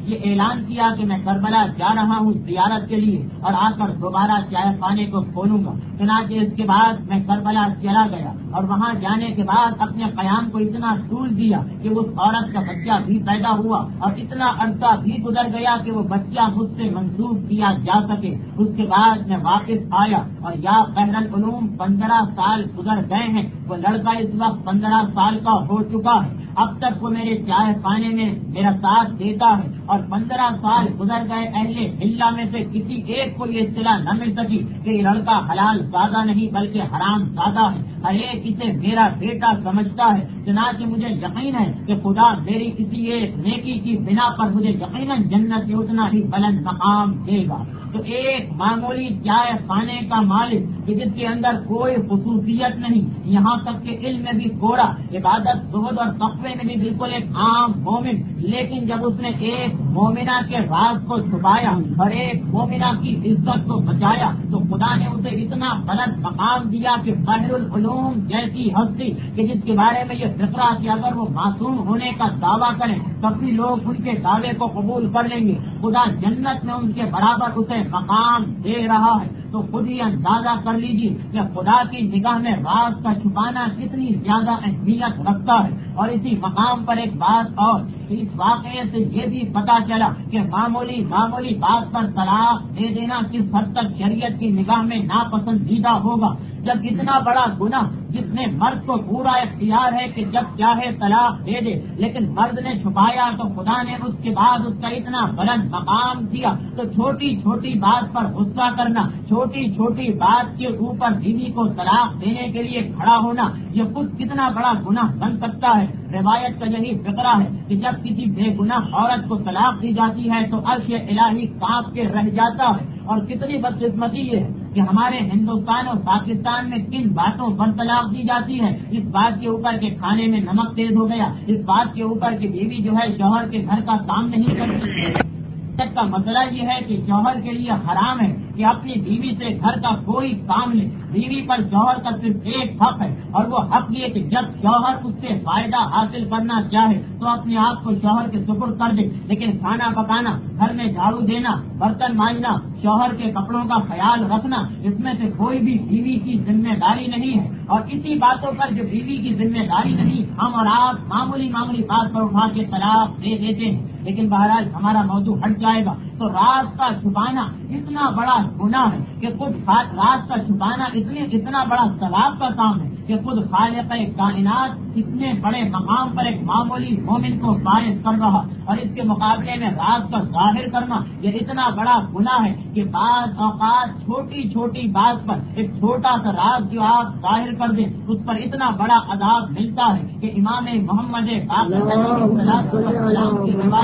یہ اعلان کیا کہ میں کربلا جا رہا ہوں زیارت کے لیے اور آ کر دوبارہ چائے خانے کو کھولوں گا۔ چنانچہ اس کے بعد میں کربلا چلا گیا اور وہاں جانے کے بعد اپنے قیام کو اتنا طول دیا کہ اس عورت کا بچہ بھی پیدا ہوا اور اتنا عرصہ بھی گزر گیا کہ وہ بچہ مجھ سے منسوخ کیا جا سکے۔ اس کے بعد میں واپس آیا اور یا بحر العلوم 15 سال گزر گئے ہیں، وہ لڑکا اس وقت 15 سال کا ہو چکا ہے، اب تک وہ میرے چائے خانے میں میرا ساتھ دیتا ہے اور 15 سال گزر گئے، اہل حلہ میں سے کسی ایک کو یہ اطلاع نہ مل سکی کہ یہ لڑکا حلال زادہ نہیں بلکہ حرام زادہ ہے، ہر ایک اسے میرا بیٹا سمجھتا ہے۔ چنانچہ مجھے یقین ہے کہ خدا میری کسی ایک نیکی کی بنا پر مجھے یقیناً جنت میں اتنا ہی بلند مقام دے گا۔ تو ایک معمولی چائے خانے کا مالک کہ جس کے اندر کوئی خصوصیت نہیں، یہاں تک کہ علم میں بھی کوڑا، عبادت زہد اور تقوی میں بھی بالکل ایک عام مومن، لیکن جب اس نے ایک مومنہ کے راز کو چھپایا اور ایک مومنہ کی عزت کو بچایا تو خدا نے اسے اتنا بلند مقام دیا کہ بحر العلوم جیسی ہستی کہ جس کے بارے میں یہ فکرہ کہ اگر وہ معصوم ہونے کا دعویٰ کریں تب بھی لوگ ان کے دعوے کو قبول کر لیں گے، خدا جنت میں ان کے برابر اسے مقام دے رہا ہے۔ تو خود ہی اندازہ کر لیجیے کہ خدا کی نگاہ میں راز کا چھپانا کتنی زیادہ اہمیت رکھتا ہے۔ اور اسی مقام پر ایک بات اور، اس واقعے سے یہ بھی پتا چلا کہ معمولی بات پر طلاق دے دینا کس حد تک شریعت کی نگاہ میں ناپسندیدہ ہوگا، جب اتنا بڑا گناہ جس نے مرد کو پورا اختیار ہے کہ جب چاہے طلاق دے دے، لیکن مرد نے چھپایا تو خدا نے اس کے بعد اس کا اتنا بلند مقام دیا۔ تو چھوٹی چھوٹی بات پر غصہ کرنا، چھوٹی چھوٹی بات کے اوپر بیوی کو طلاق دینے کے لیے کھڑا ہونا، یہ خود کتنا بڑا گناہ بن سکتا ہے۔ روایت کا یہی فقرہ ہے کہ جب کسی بے گناہ عورت کو طلاق دی جاتی ہے تو عرش الہی کانپ کے رہ جاتا ہے۔ اور کتنی بدقسمتی یہ ہے کہ ہمارے ہندوستان اور پاکستان میں کن باتوں پر طلاق دی جاتی ہے، اس بات کے اوپر کہ کھانے میں نمک تیز ہو گیا، اس بات کے اوپر کہ بیوی جو ہے شوہر کے گھر کا کام نہیں کرتی۔ کا مسئلہ یہ ہے کہ شوہر کے لیے حرام ہے کہ اپنی بیوی سے گھر کا کوئی کام لے، بیوی پر شوہر کا صرف ایک حق ہے اور وہ حق یہ کہ جب شوہر اس سے فائدہ حاصل کرنا چاہے تو اپنے آپ کو شوہر کے سپرد کر دے، لیکن کھانا پکانا، گھر میں جھاڑو دینا، برتن مانجنا، شوہر کے کپڑوں کا خیال رکھنا، اس میں سے کوئی بھی بیوی کی ذمہ داری نہیں ہے۔ اور اسی باتوں پر جو بیوی کی ذمہ داری نہیں، ہم اور آپ معمولی بات پر اٹھا کے طلاق دے دیتے ہیں۔ لیکن بہرحال ہمارا موضوع ہٹ جائے گا۔ تو راز کا چھپانا اتنا بڑا گناہ ہے کہ خود راز کا چھپانا اتنا بڑا ثواب کا کام ہے کہ خود خالق کائنات اتنے بڑے مقام پر ایک معمولی مومن کو فائز کر رہا، اور اس کے مقابلے میں راز کا ظاہر کرنا یہ اتنا بڑا گناہ ہے کہ بعض اوقات چھوٹی چھوٹی بات پر ایک چھوٹا سا راز جو آپ ظاہر کر دیں اس پر اتنا بڑا عذاب ملتا ہے کہ امام محمد باقر علیہ السلام کی روایت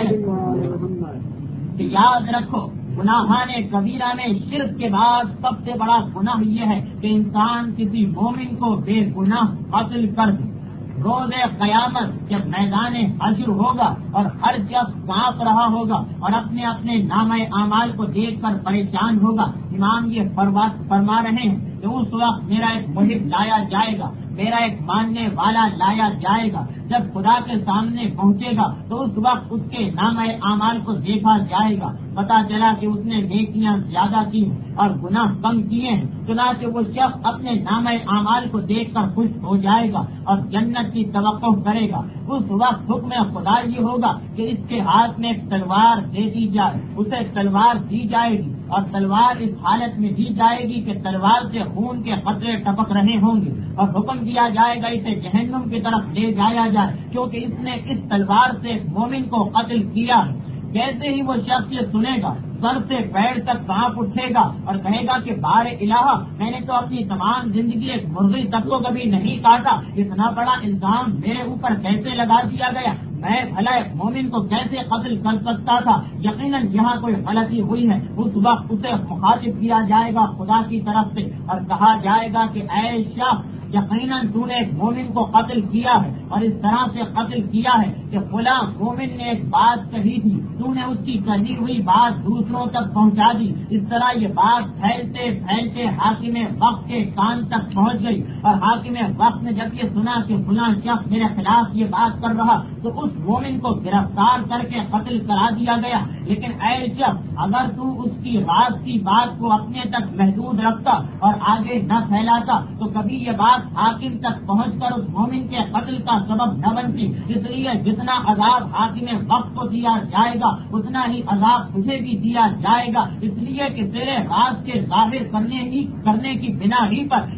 کہ یاد رکھو گناہان کبیرہ میں شرک کے بعد سب سے بڑا گناہ یہ ہے کہ انسان کسی مومن کو بے گناہ قتل کر دے۔ روز قیامت جب میدان حشر ہوگا اور ہر شخص کانپ رہا ہوگا اور اپنے اپنے نامہ اعمال کو دیکھ کر پریشان ہوگا، امام یہ فرما رہے ہیں کہ اس وقت میرا ایک محب لایا جائے گا، میرا ایک ماننے والا لایا جائے گا۔ جب خدا کے سامنے پہنچے گا تو اس وقت اس کے نامہ اعمال کو دیکھا جائے گا، پتا چلا کہ اس نے نیکیاں زیادہ کی اور گناہ کم کیے ہیں۔ چنانچہ وہ شخص اپنے نامہ اعمال کو دیکھ کر خوش ہو جائے گا اور جنت کی توقع کرے گا۔ اس وقت حکم خدا یہ ہوگا کہ اس کے ہاتھ میں ایک تلوار دے دی جائے، اسے تلوار دی جائے گی اور تلوار اس حالت میں دی جائے گی کہ تلوار سے خون کے قطرے ٹپک رہے ہوں گے، اور حکم دیا جائے گا اسے جہنم کی طرف لے جایا جائے، کیونکہ اس نے اس تلوار سے مومن کو قتل کیا ہے۔ جیسے ہی وہ شخص یہ سنے گا سر سے پیر تک کانپ اٹھے گا اور کہے گا کہ بار الہ، میں نے تو اپنی تمام زندگی ایک مرغی تک کو کبھی نہیں کاٹا، اتنا بڑا الزام میرے اوپر کیسے لگا دیا گیا، میں بھلا ایک مومن کو کیسے قتل کر سکتا تھا، یقیناً یہاں کوئی غلطی ہوئی ہے۔ اس وقت اسے مخاطب کیا جائے گا خدا کی طرف سے اور کہا جائے گا کہ اے شخص، یقیناً تو نے ایک مومن کو قتل کیا ہے اور اس طرح سے قتل کیا ہے کہ فلاں مومن نے ایک بات کہی تھی، تو نے اس کی کہی ہوئی بات دوسروں تک پہنچا دی، اس طرح یہ بات پھیلتے پھیلتے حاکم وقت کے کان تک پہنچ گئی، اور حاکم وقت نے جب یہ سنا کہ فلاں شخص میرے خلاف یہ بات کر رہا تو اس مومن کو گرفتار کر کے قتل کرا دیا گیا۔ لیکن اے شخص اگر تو اس کی راز کی بات کو اپنے تک محدود رکھتا اور آگے نہ پھیلاتا تو کبھی یہ بات حاکم تک پہنچ کر اس مومن کے قتل کا سبب نہ بنتی. اس لیے جتنا عذاب حاکم وقت کو دیا جائے گا اتنا ہی عذاب تجھے بھی دیا جائے گا، اس لیے کہ تیرے راز کے ظاہر کرنے کی بنا ہی پر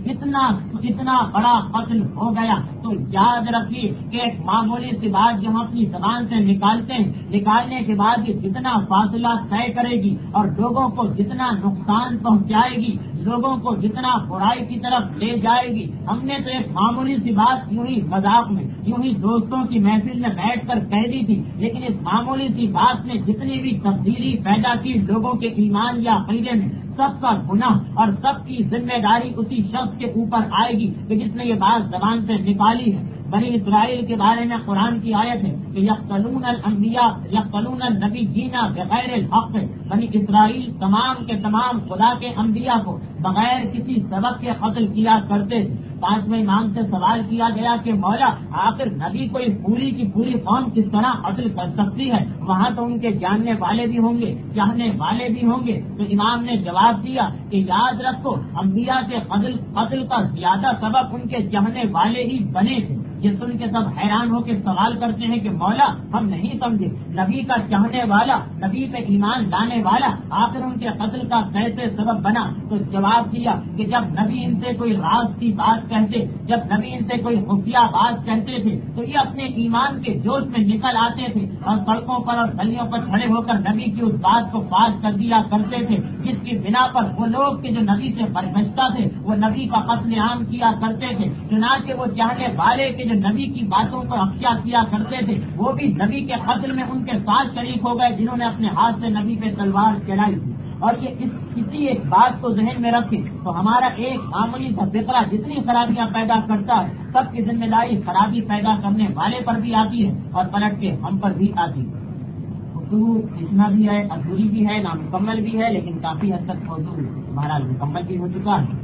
اتنا بڑا قتل ہو گیا. تو یاد رکھیے کہ ایک معمولی سی بات جو ہم اپنی زبان سے نکالتے ہیں، نکالنے کے بعد یہ جتنا فاصلہ طے کرے گی اور لوگوں کو جتنا نقصان پہنچائے گی، لوگوں کو جتنا برائی کی طرف لے جائے گی. ہم نے تو ایک معمولی سی بات یوں ہی مذاق میں، یوں ہی دوستوں کی محفل میں بیٹھ کر کہہ دی تھی، لیکن اس معمولی سی بات نے جتنی بھی تبدیلی پیدا کی لوگوں کے ایمان یا عقیدے میں، سب کا گناہ اور سب کی ذمہ داری اسی شخص کے اوپر آئے گی کہ جس نے یہ بات زبان سے نکالی ہے. بنی اسرائیل کے بارے میں قرآن کی آیت ہے کہ یقتلون الانبیاء یقتلون النبیین بغیر الحق. بنی اسرائیل تمام کے تمام خدا کے انبیاء کو بغیر کسی سبب کے قتل کیا کرتے تھے. پانچویں امام سے سوال کیا گیا کہ مولا آخر نبی کو پوری کی پوری قوم کس طرح قتل کر سکتی ہے؟ وہاں تو ان کے جاننے والے بھی ہوں گے، چاہنے والے بھی ہوں گے. تو امام نے جواب دیا کہ یاد رکھو انبیاء کے قتل کا زیادہ سبب ان کے چاہنے والے ہی بنے تھے. یہ سن کے سب حیران ہو کے سوال کرتے ہیں کہ مولا ہم نہیں سمجھے، نبی کا چاہنے والا، نبی پہ ایمان لانے والا آخر ان کے قتل کا کیسے سبب بنا؟ تو جواب دیا کہ جب نبی ان سے کوئی راز کی بات کہتے، جب نبی ان سے کوئی خفیہ بات کہتے تھے تو یہ اپنے ایمان کے جوش میں نکل آتے تھے اور سڑکوں پر اور گلیوں پر کھڑے ہو کر نبی کی اس بات کو فاش کر دیا کرتے تھے جس کی بنا پر وہ لوگ کہ جو نبی سے برگشتہ تھے وہ نبی کا قتل عام کیا کرتے تھے. چنانچہ وہ چاہنے والے کہ جو نبی کی باتوں کو افشا کیا کرتے تھے وہ بھی نبی کے قتل میں ان کے ساتھ شریک ہو گئے جنہوں نے اپنے ہاتھ سے نبی پہ تلوار چلائی تھی. اور یہ کسی ایک بات کو ذہن میں رکھیں تو ہمارا ایک معمولی سا فقرہ جتنی خرابیاں پیدا کرتا ہے سب کی ذمہ داری خرابی پیدا کرنے والے پر بھی آتی ہے اور پلٹ کے ہم پر بھی آتی ہے. اردو اتنا بھی ہے، ادھوری بھی ہے، نامکمل بھی ہے، لیکن کافی حد تک اردو بہرحال مکمل بھی ہو چکا ہے.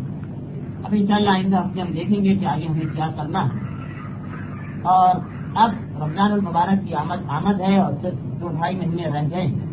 اب انشاءاللہ آئندہ ہفتے ہم دیکھیں گے کہ آگے ہمیں کیا کرنا ہے. اور اب رمضان المبارک کی آمد ہے اور صرف 2-2.5 مہینے رہ گئے.